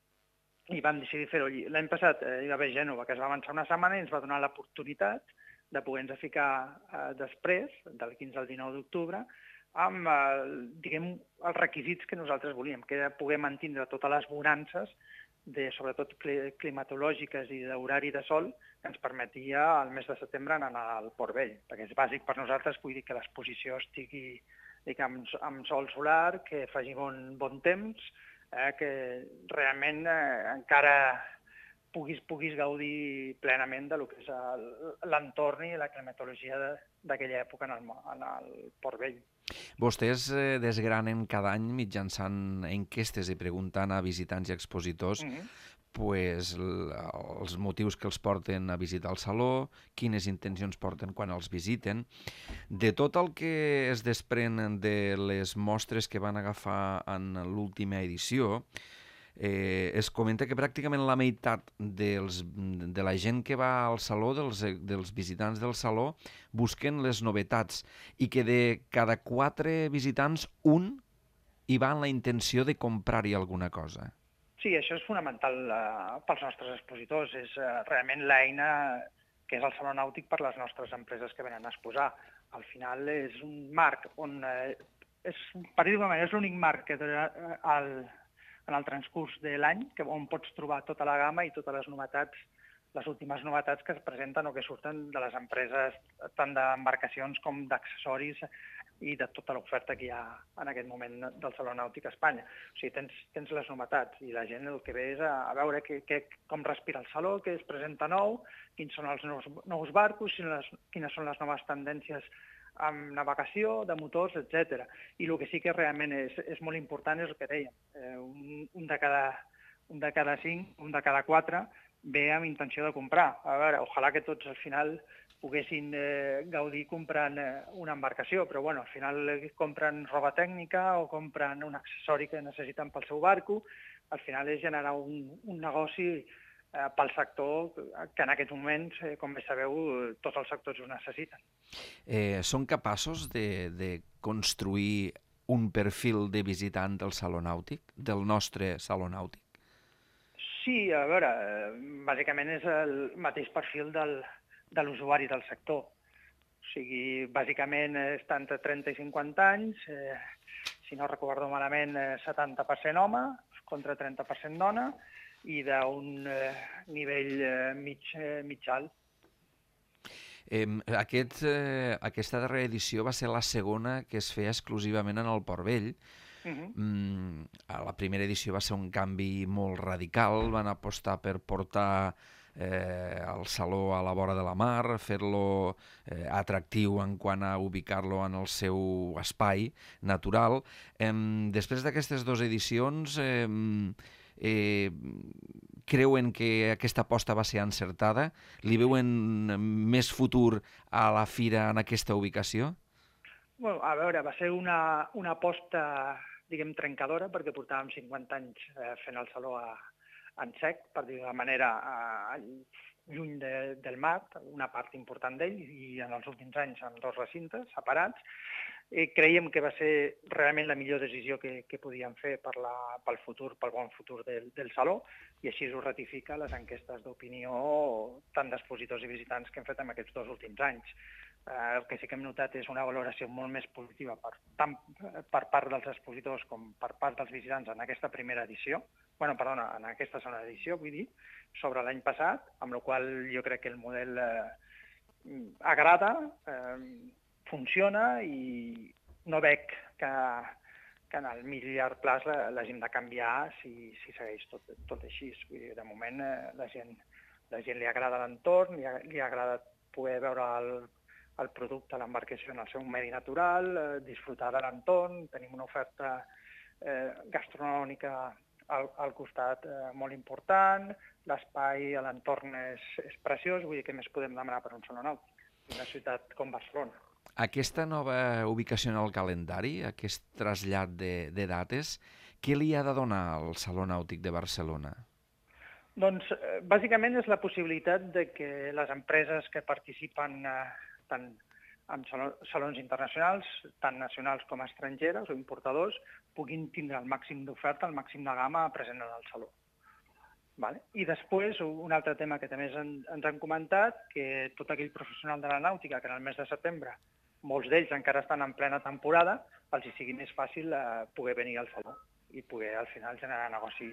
S8: I vam decidir fer-ho allí. L'any passat eh, hi va haver Gènova, que es va avançar una setmana i ens va donar l'oportunitat de poder-nos ficar eh, després, del quinze al dinou d'octubre, amb eh, diguem, els requisits que nosaltres volíem, que era poder mantindre totes les bonances, de, sobretot climatològiques i d'horari de sol, que ens permetia al mes de setembre anar al Port Vell, perquè és bàsic per nosaltres, vull dir que l'exposició estigui dic, amb, amb sol solar, que faci bon, bon temps, eh, que realment eh, encara puguis, puguis gaudir plenament de lo que és l'entorn i la climatologia d'aquella època en el, en el Port Vell.
S2: Vostès eh, desgranen cada any mitjançant enquestes i preguntant a visitants i expositors mm-hmm. pues, els motius que els porten a visitar el saló, quines intencions porten quan els visiten. De tot el que es desprèn de les mostres que van agafar en l'última edició, Eh, es comenta que pràcticament la meitat dels, de la gent que va al saló, dels, dels visitants del saló, busquen les novetats i que de cada quatre visitants, un hi va amb la intenció de comprar-hi alguna cosa.
S8: Sí, això és fonamental uh, pels nostres expositors. És uh, realment l'eina que és el Saló Nàutic per les nostres empreses que venen a exposar. Al final és un marc on, uh, és, per dir-ho d'una manera, és l'únic marc que té el en el transcurs de l'any, on pots trobar tota la gamma i totes les novetats, les últimes novetats que es presenten o que surten de les empreses, tant d'embarcacions com d'accessoris i de tota l'oferta que hi ha en aquest moment del Saló Nàutic a Espanya. O sigui, tens, tens les novetats i la gent el que ve és a, a veure que, que, com respira el saló, què es presenta nou, quins són els nous, nous barcos, quines, quines són les noves tendències amb navegació, de motors, etcètera. I el que sí que realment és, és molt important és el que dèiem. Eh, un, un, de cada, un de cada cinc, un de cada quatre ve amb intenció de comprar. A veure, ojalà que tots al final poguessin eh, gaudir comprant eh, una embarcació, però bueno, al final eh, compren roba tècnica o compren un accessori que necessiten pel seu barco. Al final és generar un, un negoci eh, pel sector que en aquests moments, eh, com bé sabeu, tots els sectors ho necessiten.
S2: Eh, són capaços de, de construir un perfil de visitant del Saló Nàutic, del nostre Saló Nàutic?
S8: Sí, a veure, bàsicament és el mateix perfil del, de l'usuari del sector. O sigui, bàsicament està entre trenta i cinquanta anys, eh, si no recordo malament, setanta per cent home contra trenta per cent dona, i d'un eh, nivell eh, mig, eh, mig alt.
S2: Eh, aquest, eh, aquesta darrera edició va ser la segona que es feia exclusivament en el Port Vell. Uh-huh. Mm, a la primera edició va ser un canvi molt radical, van apostar per portar eh, el saló a la vora de la mar, fer-lo eh, atractiu en quant a ubicar-lo en el seu espai natural. Eh, després d'aquestes dues edicions, eh, eh, creuen que aquesta aposta va ser encertada? Li veuen més futur a la fira en aquesta ubicació?
S8: Bueno, a veure, va ser una, una aposta, diguem, trencadora, perquè portàvem cinquanta anys eh, fent el saló a, en sec, per dir de manera a, lluny de, del mar, una part important d'ell, i en els últims anys en dos recintes separats. Eh, creiem que va ser realment la millor decisió que, que podíem fer per la, pel futur, pel bon futur del, del saló, i així ho ratifica les enquestes d'opinió tant d'expositors i visitants que hem fet en aquests dos últims anys. Eh, el que sí que hem notat és una valoració molt més positiva per, tant per part dels expositors com per part dels visitants en aquesta primera edició, bueno, perdona, en aquesta segona edició, vull dir, sobre l'any passat, amb la qual jo crec que el model eh, agrada, eh, funciona i no veig que, que en el mig i llarg plaç l'hagin de canviar si, si segueix tot, tot així. Vull dir, de moment eh, la, gent, la gent li agrada l'entorn, li, li agrada poder veure el el producte a l'embarcació en el seu medi natural, eh, disfrutar de l'entorn, tenim una oferta eh, gastronòmica al, al costat eh, molt important, l'espai a l'entorn és, és preciós, vull dir, què més podem demanar per un saló nàutic, una ciutat com Barcelona.
S2: Aquesta nova ubicació en el calendari, aquest trasllat de, de dates, què li ha de donar al Saló Nàutic de Barcelona?
S8: Doncs, eh, bàsicament és la possibilitat de que les empreses que participen eh, tant en salons internacionals, tant nacionals com estrangeres o importadors, puguin tindre el màxim d'oferta, el màxim de gamma present en el saló. Vale? I després, un altre tema que també ens han comentat, que tot aquell professional de la nàutica que en el mes de setembre, molts d'ells encara estan en plena temporada, els hi sigui més fàcil eh, poder venir al saló i poder al final generar negoci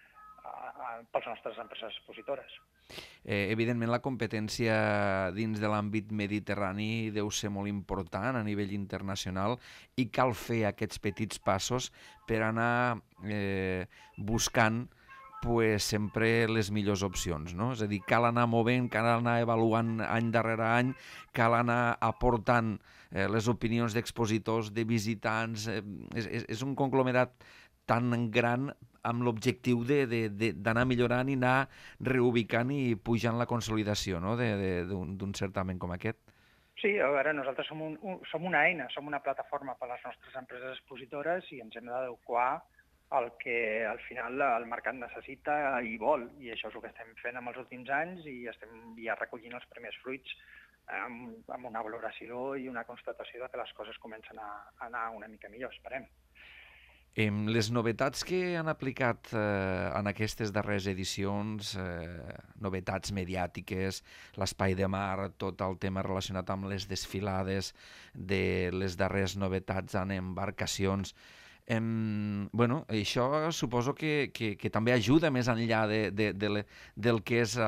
S8: eh, pels nostres empreses expositores.
S2: Eh, evidentment, la competència dins de l'àmbit mediterrani deu ser molt important a nivell internacional i cal fer aquests petits passos per anar eh, buscant pues, sempre les millors opcions, no? És a dir, cal anar movent, cal anar avaluant any darrere any, cal anar aportant eh, les opinions d'expositors, de visitants. Eh, és, és, és un conglomerat tan gran amb l'objectiu d'anar millorant i anar reubicant i pujant la consolidació, no?, d'un certamen com aquest.
S8: Sí, a veure, nosaltres som, un, un, som una eina, som una plataforma per a les nostres empreses expositores i ens hem d'adequar al que al final el mercat necessita i vol, i això és el que estem fent en els últims anys i estem ja recollint els primers fruits amb, amb una valoració i una constatació de que les coses comencen a, a anar una mica millor, esperem.
S2: Les novetats que han aplicat eh, en aquestes darreres edicions, eh, novetats mediàtiques, l'espai de mar, tot el tema relacionat amb les desfilades de les darreres novetats en embarcacions, eh, bueno, això suposo que, que, que també ajuda més enllà de, de, de le, del que és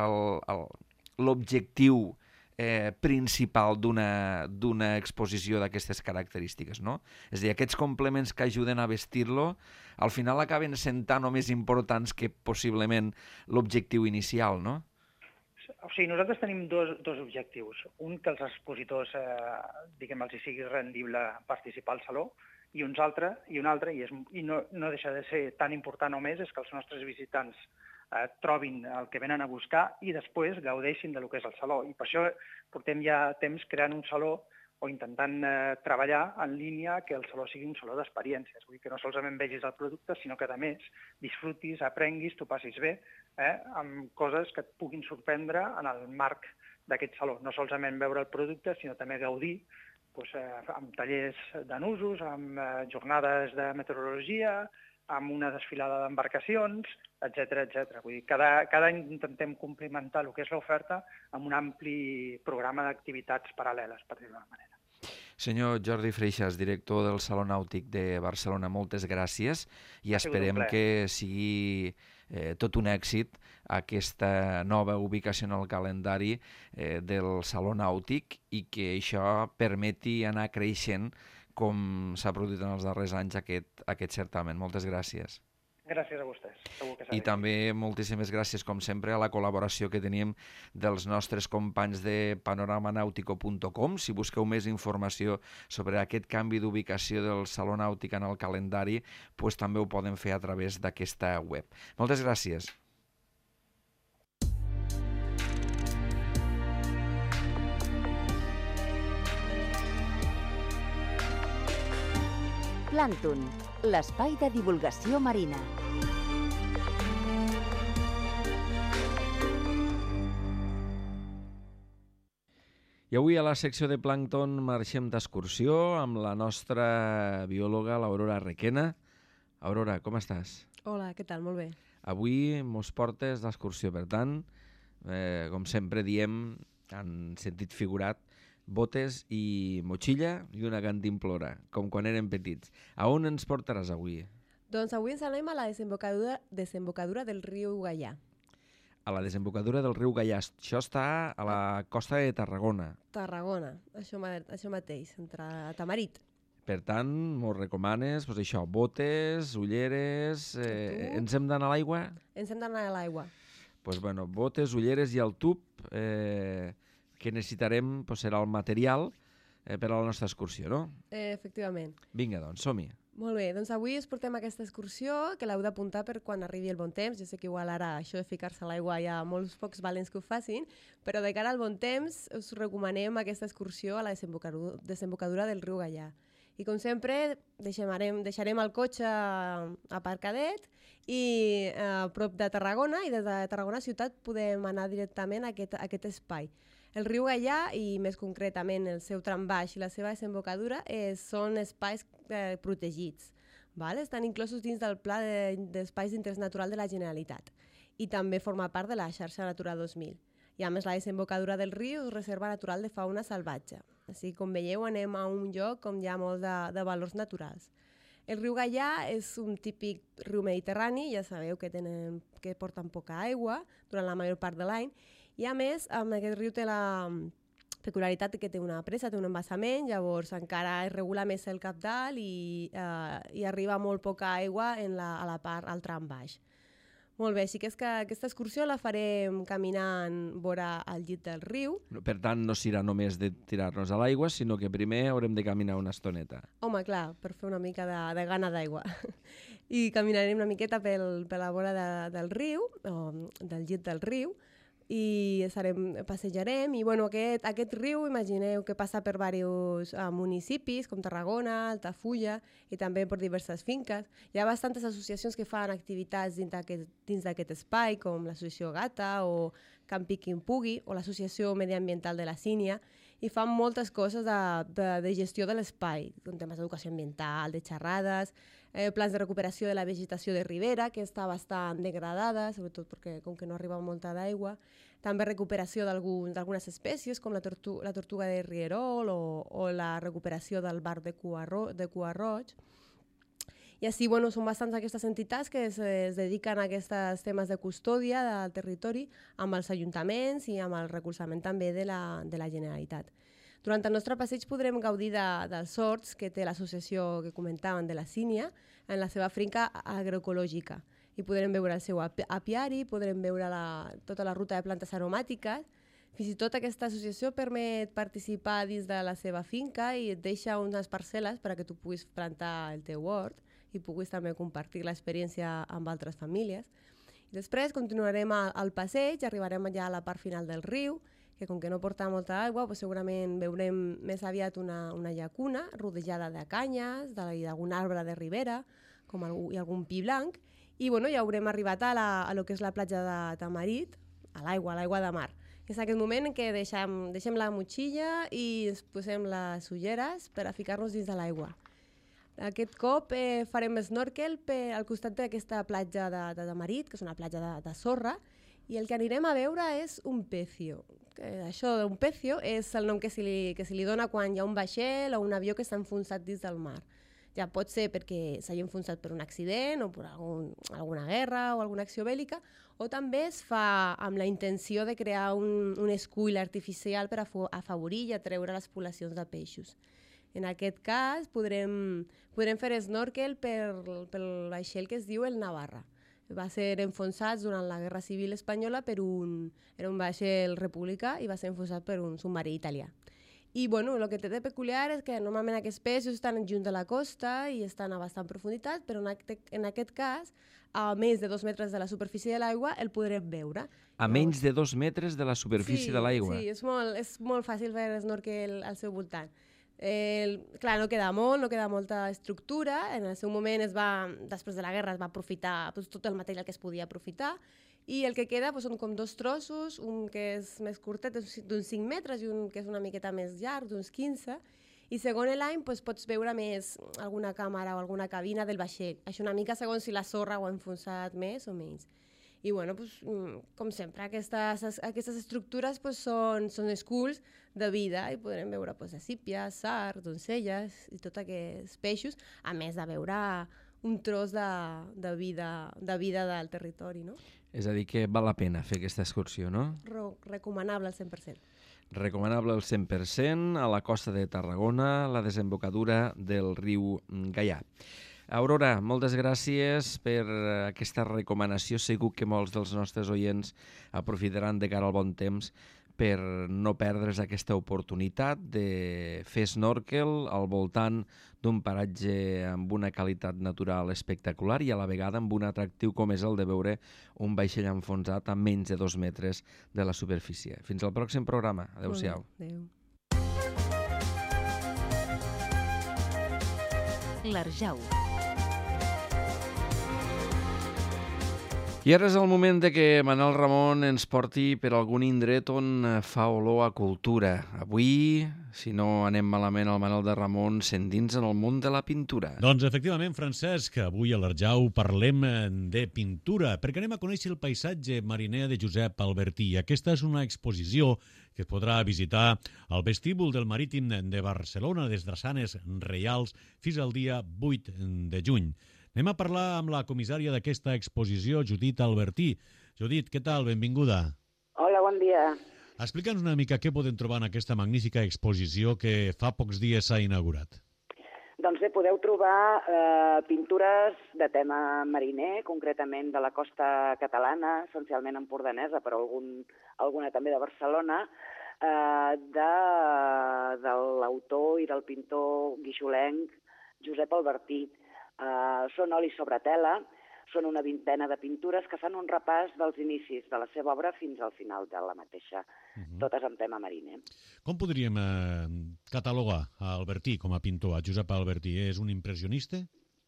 S2: l'objectiu Eh, principal d'una exposició d'aquestes característiques, no? És a dir, aquests complements que ajuden a vestir-lo, al final acaben sent tan o més importants que possiblement l'objectiu inicial, no?
S8: O sigui, nosaltres tenim dos, dos objectius. Un, que els expositors, eh, diguem, els hi sigui rendible participar al saló, i uns altre, i un altre, i, és, i no, no deixa de ser tan important o més, és que els nostres visitants Eh, trobin el que venen a buscar i després gaudeixin del que és el saló. I per això portem ja temps creant un saló o intentant eh, treballar en línia que el saló sigui un saló d'experiències. Vull dir que no solament vegis el producte, sinó que a més disfrutis, aprenguis, t'ho passis bé, eh, amb coses que et puguin sorprendre en el marc d'aquest saló. No solament veure el producte, sinó també gaudir doncs, eh, amb tallers de nusos, amb eh, jornades de meteorologia, amb una desfilada d'embarcacions, etcètera, etcètera. Vull dir, cada, cada any intentem complementar el que és l'oferta amb un ampli programa d'activitats paral·leles, per dir-ho d'una manera.
S2: Senyor Jordi Freixas, director del Saló Nàutic de Barcelona, moltes gràcies i esperem que sigui eh, tot un èxit aquesta nova ubicació en el calendari eh, del Saló Nàutic i que això permeti anar creixent com s'ha produït en els darrers anys aquest, aquest certamen. Moltes gràcies.
S8: Gràcies a vostès. Segur que
S2: I també moltíssimes gràcies, com sempre, a la col·laboració que tenim dels nostres companys de panorama nautico punt com. Si busqueu més informació sobre aquest canvi d'ubicació del Saló Nàutic en el calendari, doncs també ho poden fer a través d'aquesta web. Moltes gràcies.
S7: Plàncton, l'espai de divulgació marina.
S2: I avui a la secció de Plàncton marxem d'excursió amb la nostra biòloga, l'Aurora Requena. Aurora, com estàs?
S9: Hola, què tal? Molt bé.
S2: Avui mos portes d'excursió, per tant, eh, com sempre diem, en sentit figurat, botes i motxilla i una cantimplora, com quan érem petits. A on ens portaràs avui?
S9: Doncs avui ens anem a la desembocadura, desembocadura del riu Gaià.
S2: A la desembocadura del riu Gaià. Això està a la costa de Tarragona.
S9: Tarragona, això, ma això mateix, entre Tamarit.
S2: Per tant, mos recomanes pues, això, botes, ulleres... Eh, ens hem d'anar a l'aigua?
S9: Ens hem d'anar a l'aigua.
S2: Pues, bueno, botes, ulleres i el tub eh, que necessitarem pues, serà el material eh, per a la nostra excursió, no?
S9: Eh, efectivament.
S2: Vinga, doncs, som-hi.
S9: Molt bé, doncs avui us portem aquesta excursió que l'heu d'apuntar per quan arribi el bon temps. Jo sé que igual ara això de ficar-se a l'aigua hi ha molts pocs valents que ho facin, però de cara al bon temps us recomanem aquesta excursió a la desembocadura, desembocadura del riu Gaià. I com sempre deixarem, deixarem el cotxe aparcadet i eh, a prop de Tarragona, i des de Tarragona ciutat podem anar directament a aquest, a aquest espai. El riu Gaià, i més concretament el seu tram baix i la seva desembocadura, eh, són espais eh, protegits. Val? Estan inclosos dins del Pla d'Espais de, d'Interès Natural de la Generalitat i també forma part de la xarxa Natura dos mil. I a més la desembocadura del riu és reserva natural de fauna salvatge. Així com veieu anem a un lloc on hi ha molt de, de valors naturals. El riu Gaià és un típic riu mediterrani, ja sabeu que, tenen, que porten poca aigua durant la major part de l'any, i a més aquest riu té la peculiaritat que té una presa, té un embassament, llavors encara es regula més el cabdal i, eh, i arriba molt poca aigua en la, a la part, al tram baix. Molt bé, així que és que aquesta excursió la farem caminant vora al llit del riu.
S2: Per tant, no serà només de tirar-nos a l'aigua, sinó que primer haurem de caminar una estoneta.
S9: Home, clar, per fer una mica de, de gana d'aigua. I caminarem una miqueta pel, per la vora de, del riu, o del llit del riu, i estarem, passejarem, i bueno, aquest, aquest riu, imagineu que passa per diversos uh, municipis, com Tarragona, Altafulla, i també per diverses finques. Hi ha bastantes associacions que fan activitats dins d'aquest, dins d'aquest espai, com l'associació Gata, o Campi Quim Pugui, o l'associació mediambiental de la Sínia, i fan moltes coses de, de, de gestió de l'espai, com temes d'educació ambiental, de xerrades, eh, plans de recuperació de la vegetació de ribera, que està bastant degradada, sobretot perquè com que no arriba molta d'aigua, també recuperació d'algunes espècies, com la, tortu la tortuga de rierol o, o la recuperació del bar de cua, de cua roig. I així, bueno, són bastants aquestes entitats que es, es dediquen a aquests temes de custòdia del territori amb els ajuntaments i amb el recolzament també de la, de la Generalitat. Durant el nostre passeig podrem gaudir de, dels horts que té l'associació que comentaven de la Sínia en la seva finca agroecològica. I podrem veure el seu apiari, podrem veure la, tota la ruta de plantes aromàtiques. Fins i tot aquesta associació permet participar dins de la seva finca i et deixa unes parcel·les perquè tu puguis plantar el teu hort i puguis també compartir l'experiència amb altres famílies. I després continuarem al passeig, arribarem ja a la part final del riu, que com que no porta molta aigua, doncs segurament veurem més aviat una, una llacuna rodejada de canyes, d'algun arbre de ribera, com algú, i algun pi blanc, i bueno, ja haurem arribat a, la, a lo que és la platja de Tamarit, a l'aigua, a l'aigua de mar. És aquest moment en què deixem, deixem la motxilla i ens posem les ulleres per a ficar-nos dins de l'aigua. Aquest cop eh, farem snorkel per, al costat d'aquesta platja de, de Tamarit, que és una platja de, de sorra, i el que anirem a veure és un pecio. Que això d'un pecio és el nom que se li, que se li dona quan hi ha un vaixell o un avió que s'ha enfonsat dins del mar. Ja pot ser perquè s'hagi enfonsat per un accident o per algun, alguna guerra o alguna acció bèl·lica, o també es fa amb la intenció de crear un, un escull artificial per a afavorir i atreure les poblacions de peixos. En aquest cas podrem, podrem fer snorkel per, pel vaixell que es diu el Navarra. Va ser enfonsat durant la Guerra Civil Espanyola per un, era un vaixell republicà i va ser enfonsat per un submarí italià. I bueno, el que té de peculiar és que normalment aquests peixos estan junts de la costa i estan a bastant profunditat, però en aquest, en aquest cas, a més de dos metres de la superfície de l'aigua, el podrem veure.
S2: A menys de dos metres de la superfície
S9: sí,
S2: de l'aigua?
S9: Sí, és molt, és molt fàcil fer snorkel al seu voltant. Eh, clar, no queda molt, no queda molta estructura. En el seu moment, es va, després de la guerra, es va aprofitar pues, tot el material que es podia aprofitar, i el que queda pues, són com dos trossos, un que és més curtet, d'uns cinc metres, i un que és una miqueta més llarg, d'uns quinze, i segons l'any pues, pots veure més alguna càmera o alguna cabina del vaixell. Això una mica segons si la sorra ho ha enfonsat més o menys. I, bueno, pues, com sempre, aquestes, aquestes estructures pues, són, són schools de vida i podrem veure pues, sípies, sards, doncelles i tots aquests peixos, a més de veure un tros de, de, vida, de vida del territori, no?
S2: És a dir, que val la pena fer aquesta excursió, no?
S9: Re recomanable al cent per cent.
S2: Recomanable al cent per cent a la costa de Tarragona, la desembocadura del riu Gaià. Aurora, moltes gràcies per aquesta recomanació. Segur que molts dels nostres oients aprofitaran de cara al bon temps per no perdre's aquesta oportunitat de fer snorkel al voltant d'un paratge amb una qualitat natural espectacular i a la vegada amb un atractiu com és el de veure un vaixell enfonsat a menys de dos metres de la superfície. Fins al pròxim programa. Adéu-siau.
S9: Adéu.
S1: L'Arjau.
S2: I ara és el moment de que Manel Ramon ens porti per algun indret on fa olor a cultura. Avui, si no anem malament, el Manel de Ramon s'endins en el món de la pintura.
S10: Doncs efectivament, Francesc, avui a l'Arjau parlem de pintura, perquè anem a conèixer el paisatge mariner de Josep Albertí. Aquesta és una exposició que es podrà visitar al vestíbul del Marítim de Barcelona des Drassanes Reials fins al dia vuit de juny. Anem a parlar amb la comissària d'aquesta exposició, Judit Albertí. Judit, què tal? Benvinguda.
S11: Hola, bon dia.
S10: Explica'ns una mica què podem trobar en aquesta magnífica exposició que fa pocs dies s'ha inaugurat.
S11: Doncs bé, podeu trobar eh, pintures de tema mariner, concretament de la costa catalana, essencialment empordanesa, però algun, alguna també de Barcelona, eh, de, de l'autor i del pintor guixolenc Josep Albertí. Uh, són olis sobre tela, són una vintena de pintures que fan un repàs dels inicis de la seva obra fins al final de la mateixa, uh-huh. totes amb tema mariner.
S10: Com podríem eh, catalogar a Albertí com a pintor, a Josep Albertí? És un impressionista?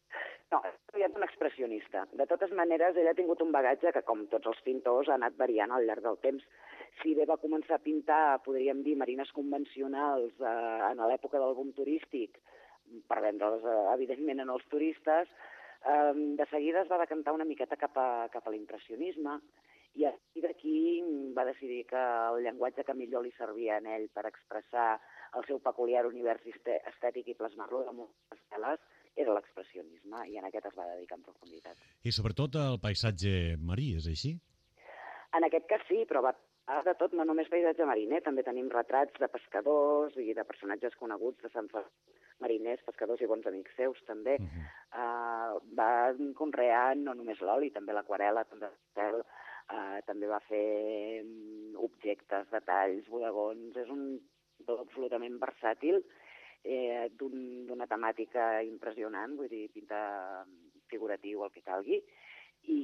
S11: No, és un expressionista. De totes maneres, ell ha tingut un bagatge que, com tots els pintors, ha anat variant al llarg del temps. Si bé va començar a pintar, podríem dir, marines convencionals eh, en l'època del boom turístic, per vendre'ls, evidentment, en els turistes, eh, de seguida es va decantar una miqueta cap a, cap a l'impressionisme i d'aquí va decidir que el llenguatge que millor li servia en ell per expressar el seu peculiar univers estètic i plasmar-lo de moltes teles era l'expressionisme i en aquest es va dedicar en profunditat.
S10: I sobretot el paisatge marí, és així?
S11: En aquest cas sí, però va de tot, no només paisatge mariner, també tenim retrats de pescadors i de personatges coneguts de Sant Feliu, mariners, pescadors i bons amics seus, també. Uh-huh. uh, va conrear no només l'oli, també l'aquarela, també el cel, uh, també va fer um, objectes, detalls, bodegons. És un tot absolutament versàtil, eh, d'una un, temàtica impressionant, vull dir, pinta figuratiu el que calgui, i,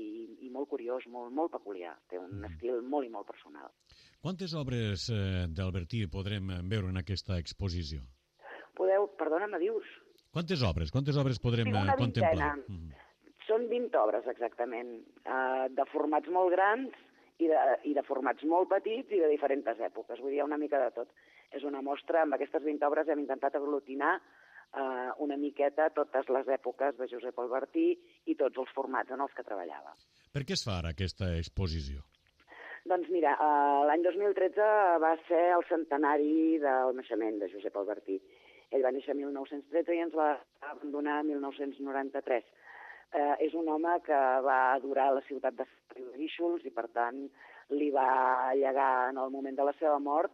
S11: i molt curiós, molt, molt peculiar. Té un mm. estil molt i molt personal.
S10: Quantes obres eh, d'Albertí podrem veure en aquesta exposició?
S11: Podeu, perdona, me dius?
S10: Quantes obres? Quantes obres podrem eh, contemplar? Mm.
S11: Són vint obres, exactament, eh, de formats molt grans i de, i de formats molt petits i de diferents èpoques. Vull dir, una mica de tot. És una mostra, amb aquestes vint obres hem intentat aglutinar Uh, una miqueta totes les èpoques de Josep Albertí i tots els formats en els que treballava.
S10: Per què es fa ara aquesta exposició?
S11: Doncs mira, uh, l'any dos mil tretze va ser el centenari del naixement de Josep Albertí. Ell va néixer mil nou-cents tretze i ens va abandonar mil nou-cents noranta-tres. Uh, és un home que va adorar la ciutat de Sant Feliu de Guíxols i, per tant, li va llegar en el moment de la seva mort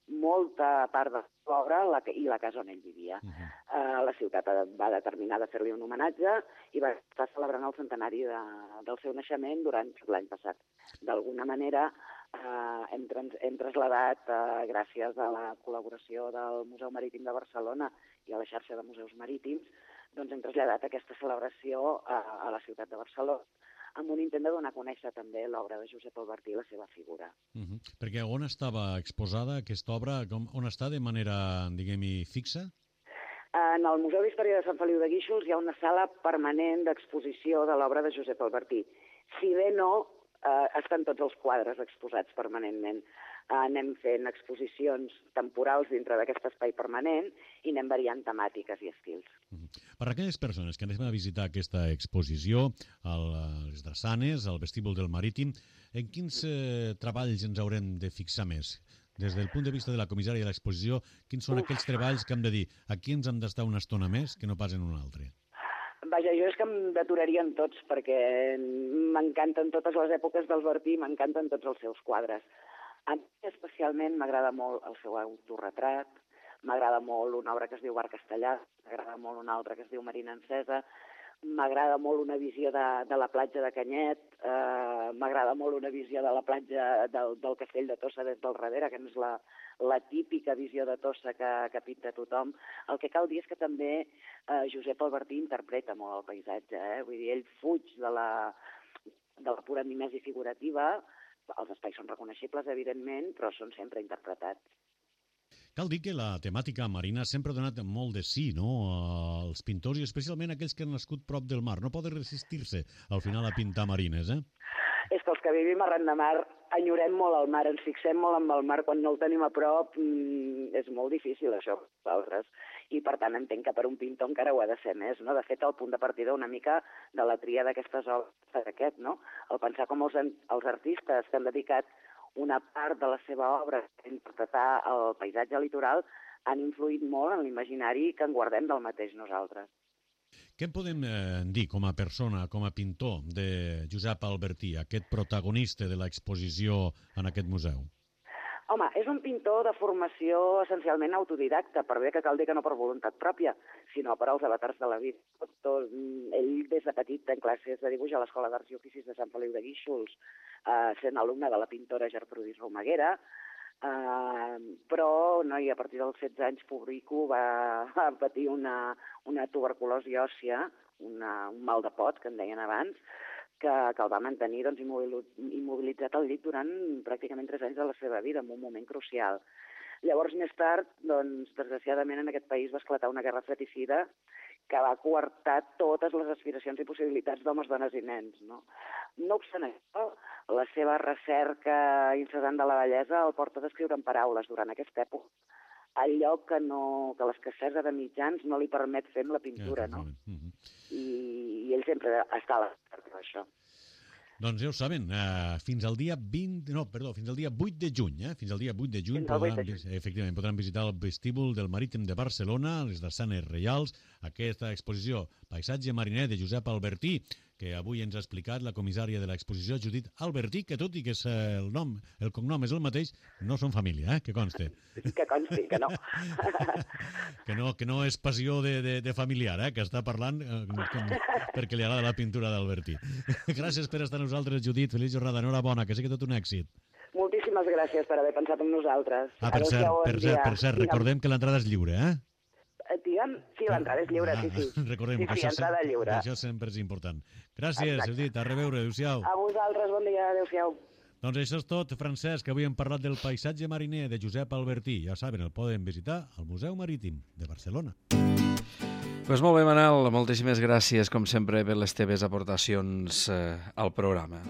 S11: molta part de l'obra i la casa on ell vivia. Uh-huh. uh, la ciutat va determinar de fer-li un homenatge i va estar celebrant el centenari de, del seu naixement durant l'any passat. D'alguna manera uh, hem, trans, hem trasladat, uh, gràcies a la col·laboració del Museu Marítim de Barcelona i a la xarxa de museus marítims, doncs hem traslladat aquesta celebració a, a la ciutat de Barcelona, amb un intent de donar a conèixer també l'obra de Josep Albertí i la seva figura.
S10: Uh-huh. Perquè on estava exposada aquesta obra? Com, on està de manera, diguem-hi, fixa?
S11: En el Museu d'Història de Sant Feliu de Guíxols hi ha una sala permanent d'exposició de l'obra de Josep Albertí. Si bé no eh, estan tots els quadres exposats permanentment. Eh, anem fent exposicions temporals dintre d'aquest espai permanent i anem variant temàtiques i estils.
S10: Per a aquelles persones que anem a visitar aquesta exposició, al, les drassanes, al vestíbul del Marítim, en quins eh, treballs ens haurem de fixar més? Des del punt de vista de la comissària de l'exposició, quins són Uf. aquells treballs que hem de dir aquí ens hem d'estar una estona més que no pas en un altre?
S11: Vaja, jo és que em deturaria en tots, perquè m'encanten totes les èpoques del Bertí, m'encanten tots els seus quadres. A mi especialment m'agrada molt el seu autorretrat, m'agrada molt una obra que es diu Bar Castellà, m'agrada molt una altra que es diu Marina Encesa, m'agrada molt una visió de, de la platja de Canyet, eh, m'agrada molt una visió de la platja del, del Castell de Tossa des del darrere, que no és la, la típica visió de Tossa que, que pinta tothom. El que cal dir és que també eh, Josep Albertí interpreta molt el paisatge, eh? Vull dir, ell fuig de la, de la pura mimesi figurativa, els espais són reconeixibles, evidentment, però són sempre interpretats.
S10: Cal dir que la temàtica marina sempre ha donat molt de sí, no?, als pintors i especialment aquells que han nascut prop del mar. No poden resistir-se al final a pintar marines, eh?
S11: És que els que vivim arran de mar enyorem molt el mar, ens fixem molt en el mar, quan no el tenim a prop mmm, és molt difícil això per nosaltres. I per tant entenc que per un pintor encara ho ha de ser més, no? De fet, el punt de partida una mica de la tria d'aquestes obres d'aquest, no? El pensar com els, els artistes que han dedicat una part de la seva obra a interpretar el paisatge litoral han influït molt en l'imaginari que en guardem del mateix nosaltres.
S10: Què en podem eh, dir com a persona, com a pintor de Josep Albertí, aquest protagonista de l'exposició en aquest museu?
S11: Home, és un pintor de formació essencialment autodidacta, per bé que cal dir que no per voluntat pròpia, sinó per als avatars de la vida. Tot, ell des de petit en classes de dibuix a l'Escola d'Arts i Oficis de Sant Feliu de Guíxols, eh, sent alumne de la pintora Gertrudis Romaguera, eh, però no, i a partir dels setze anys Pobrico va, va patir una, una tuberculosi òssia, una, un mal de pot, que en deien abans, que, que el va mantenir doncs, immobilitzat al llit durant pràcticament tres anys de la seva vida, en un moment crucial. Llavors, més tard, doncs, desgraciadament, en aquest país va esclatar una guerra fratricida que va coartar totes les aspiracions i possibilitats d'homes, dones i nens. No, no obstant això, la seva recerca incessant de la bellesa el porta a descriure en paraules durant aquesta època allò que, no, que l'escassesa de mitjans no li permet fer amb la pintura, no? I, i ell sempre està a l'espera d'això.
S10: Doncs ja ho saben, uh, fins al dia vint, no, perdó, fins al dia vuit de juny, eh? Fins al dia vuit de juny, podran, de juny. Efectivament, podran visitar el vestíbul del Marítim de Barcelona, les drassanes reials, aquesta exposició Paisatge mariner de Josep Albertí, que avui ens ha explicat la comissària de l'exposició, Judit Albertí, que tot i que és el nom, el cognom és el mateix, no són família, eh? Que conste.
S11: Que consti, que no.
S10: que no. Que no és passió de, de, de familiar, eh? Que està parlant eh, com, perquè li agrada la pintura d'Albertí. Gràcies per estar amb nosaltres, Judit. Feliç jornada, enhorabona, que sigui tot un èxit.
S11: Moltíssimes gràcies per haver pensat en nosaltres.
S10: Ah, per cert, per cert, per cert, recordem que l'entrada és lliure, eh?
S11: Digue'm, sí, l'entrada és lliure, sí, sí.
S10: Recordem
S11: sí,
S10: que
S11: sí,
S10: això,
S11: entrada lliure.
S10: això sempre és important. Gràcies, Judit, a reveure, adéu-siau.
S11: A vosaltres, bon dia, adéu-siau.
S10: Doncs això és tot, Francesc, avui hem parlat del paisatge mariner de Josep Albertí. Ja saben, el poden visitar al Museu Marítim de Barcelona.
S2: Pues molt bé, Manel, moltíssimes gràcies, com sempre, per les teves aportacions eh, al programa.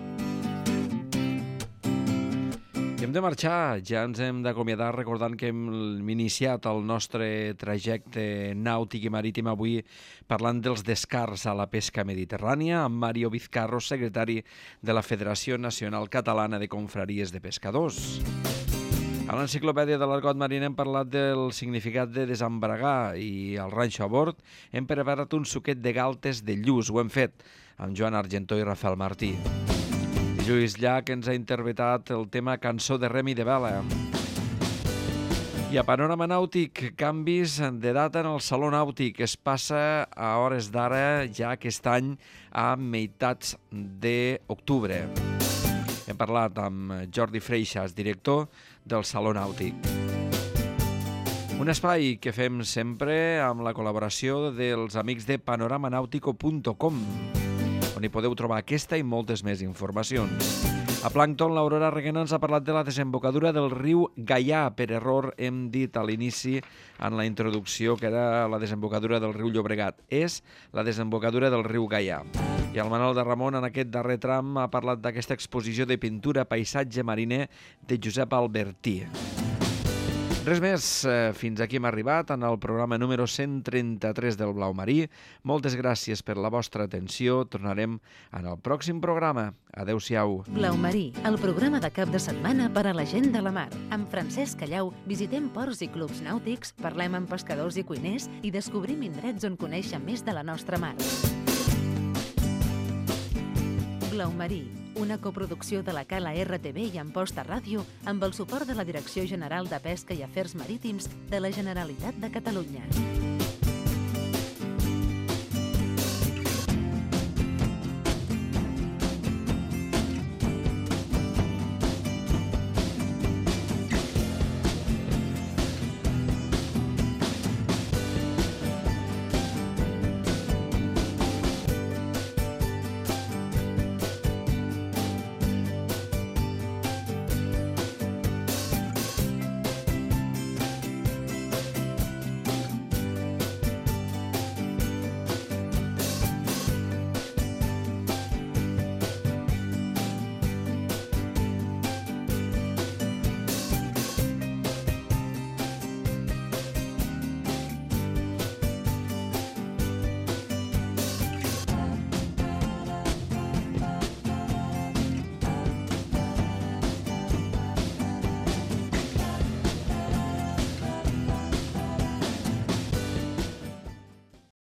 S2: I hem de marxar, ja ens hem d'acomiadar recordant que hem iniciat el nostre trajecte nàutic i marítim avui parlant dels descarts a la pesca mediterrània amb Mario Vizcarro, secretari de la Federació Nacional Catalana de Confraries de Pescadors. A l'enciclopèdia de l'Argot Mariner hem parlat del significat de desembragar i al ranxo a bord hem preparat un suquet de galtes de lluç. Ho hem fet amb Joan Argentó i Rafael Martí. Lluís Llach ens ha interpretat el tema Cançó de rem i de vela. I a Panorama Nàutic, canvis de data en el Saló Nàutic. Es passa a hores d'ara, ja aquest any, a meitats d'octubre. Hem parlat amb Jordi Freixas, director del Saló Nàutic. Un espai que fem sempre amb la col·laboració dels amics de panorama nàutico punt com, on hi podeu trobar aquesta i moltes més informacions. A Plàncton, l'Aurora Reguena ens ha parlat de la desembocadura del riu Gaià. Per error hem dit a l'inici, en la introducció, que era la desembocadura del riu Llobregat. És la desembocadura del riu Gaià. I el Manol de Ramon, en aquest darrer tram, ha parlat d'aquesta exposició de pintura Paisatge mariner de Josep Albertí. Res més, fins aquí hem arribat en el programa número cent trenta-tres del Blau Marí. Moltes gràcies per la vostra atenció. Tornarem en el pròxim programa. Adéu-siau.
S1: Blau Marí, el programa de cap de setmana per a la gent de la mar. Amb Francesc Callau visitem ports i clubs nàutics, parlem amb pescadors i cuiners i descobrim indrets on conèixer més de la nostra mar. Blau Marí, una coproducció de la Cala R T V i Amposta Ràdio amb el suport de la Direcció General de Pesca i Afers Marítims de la Generalitat de Catalunya.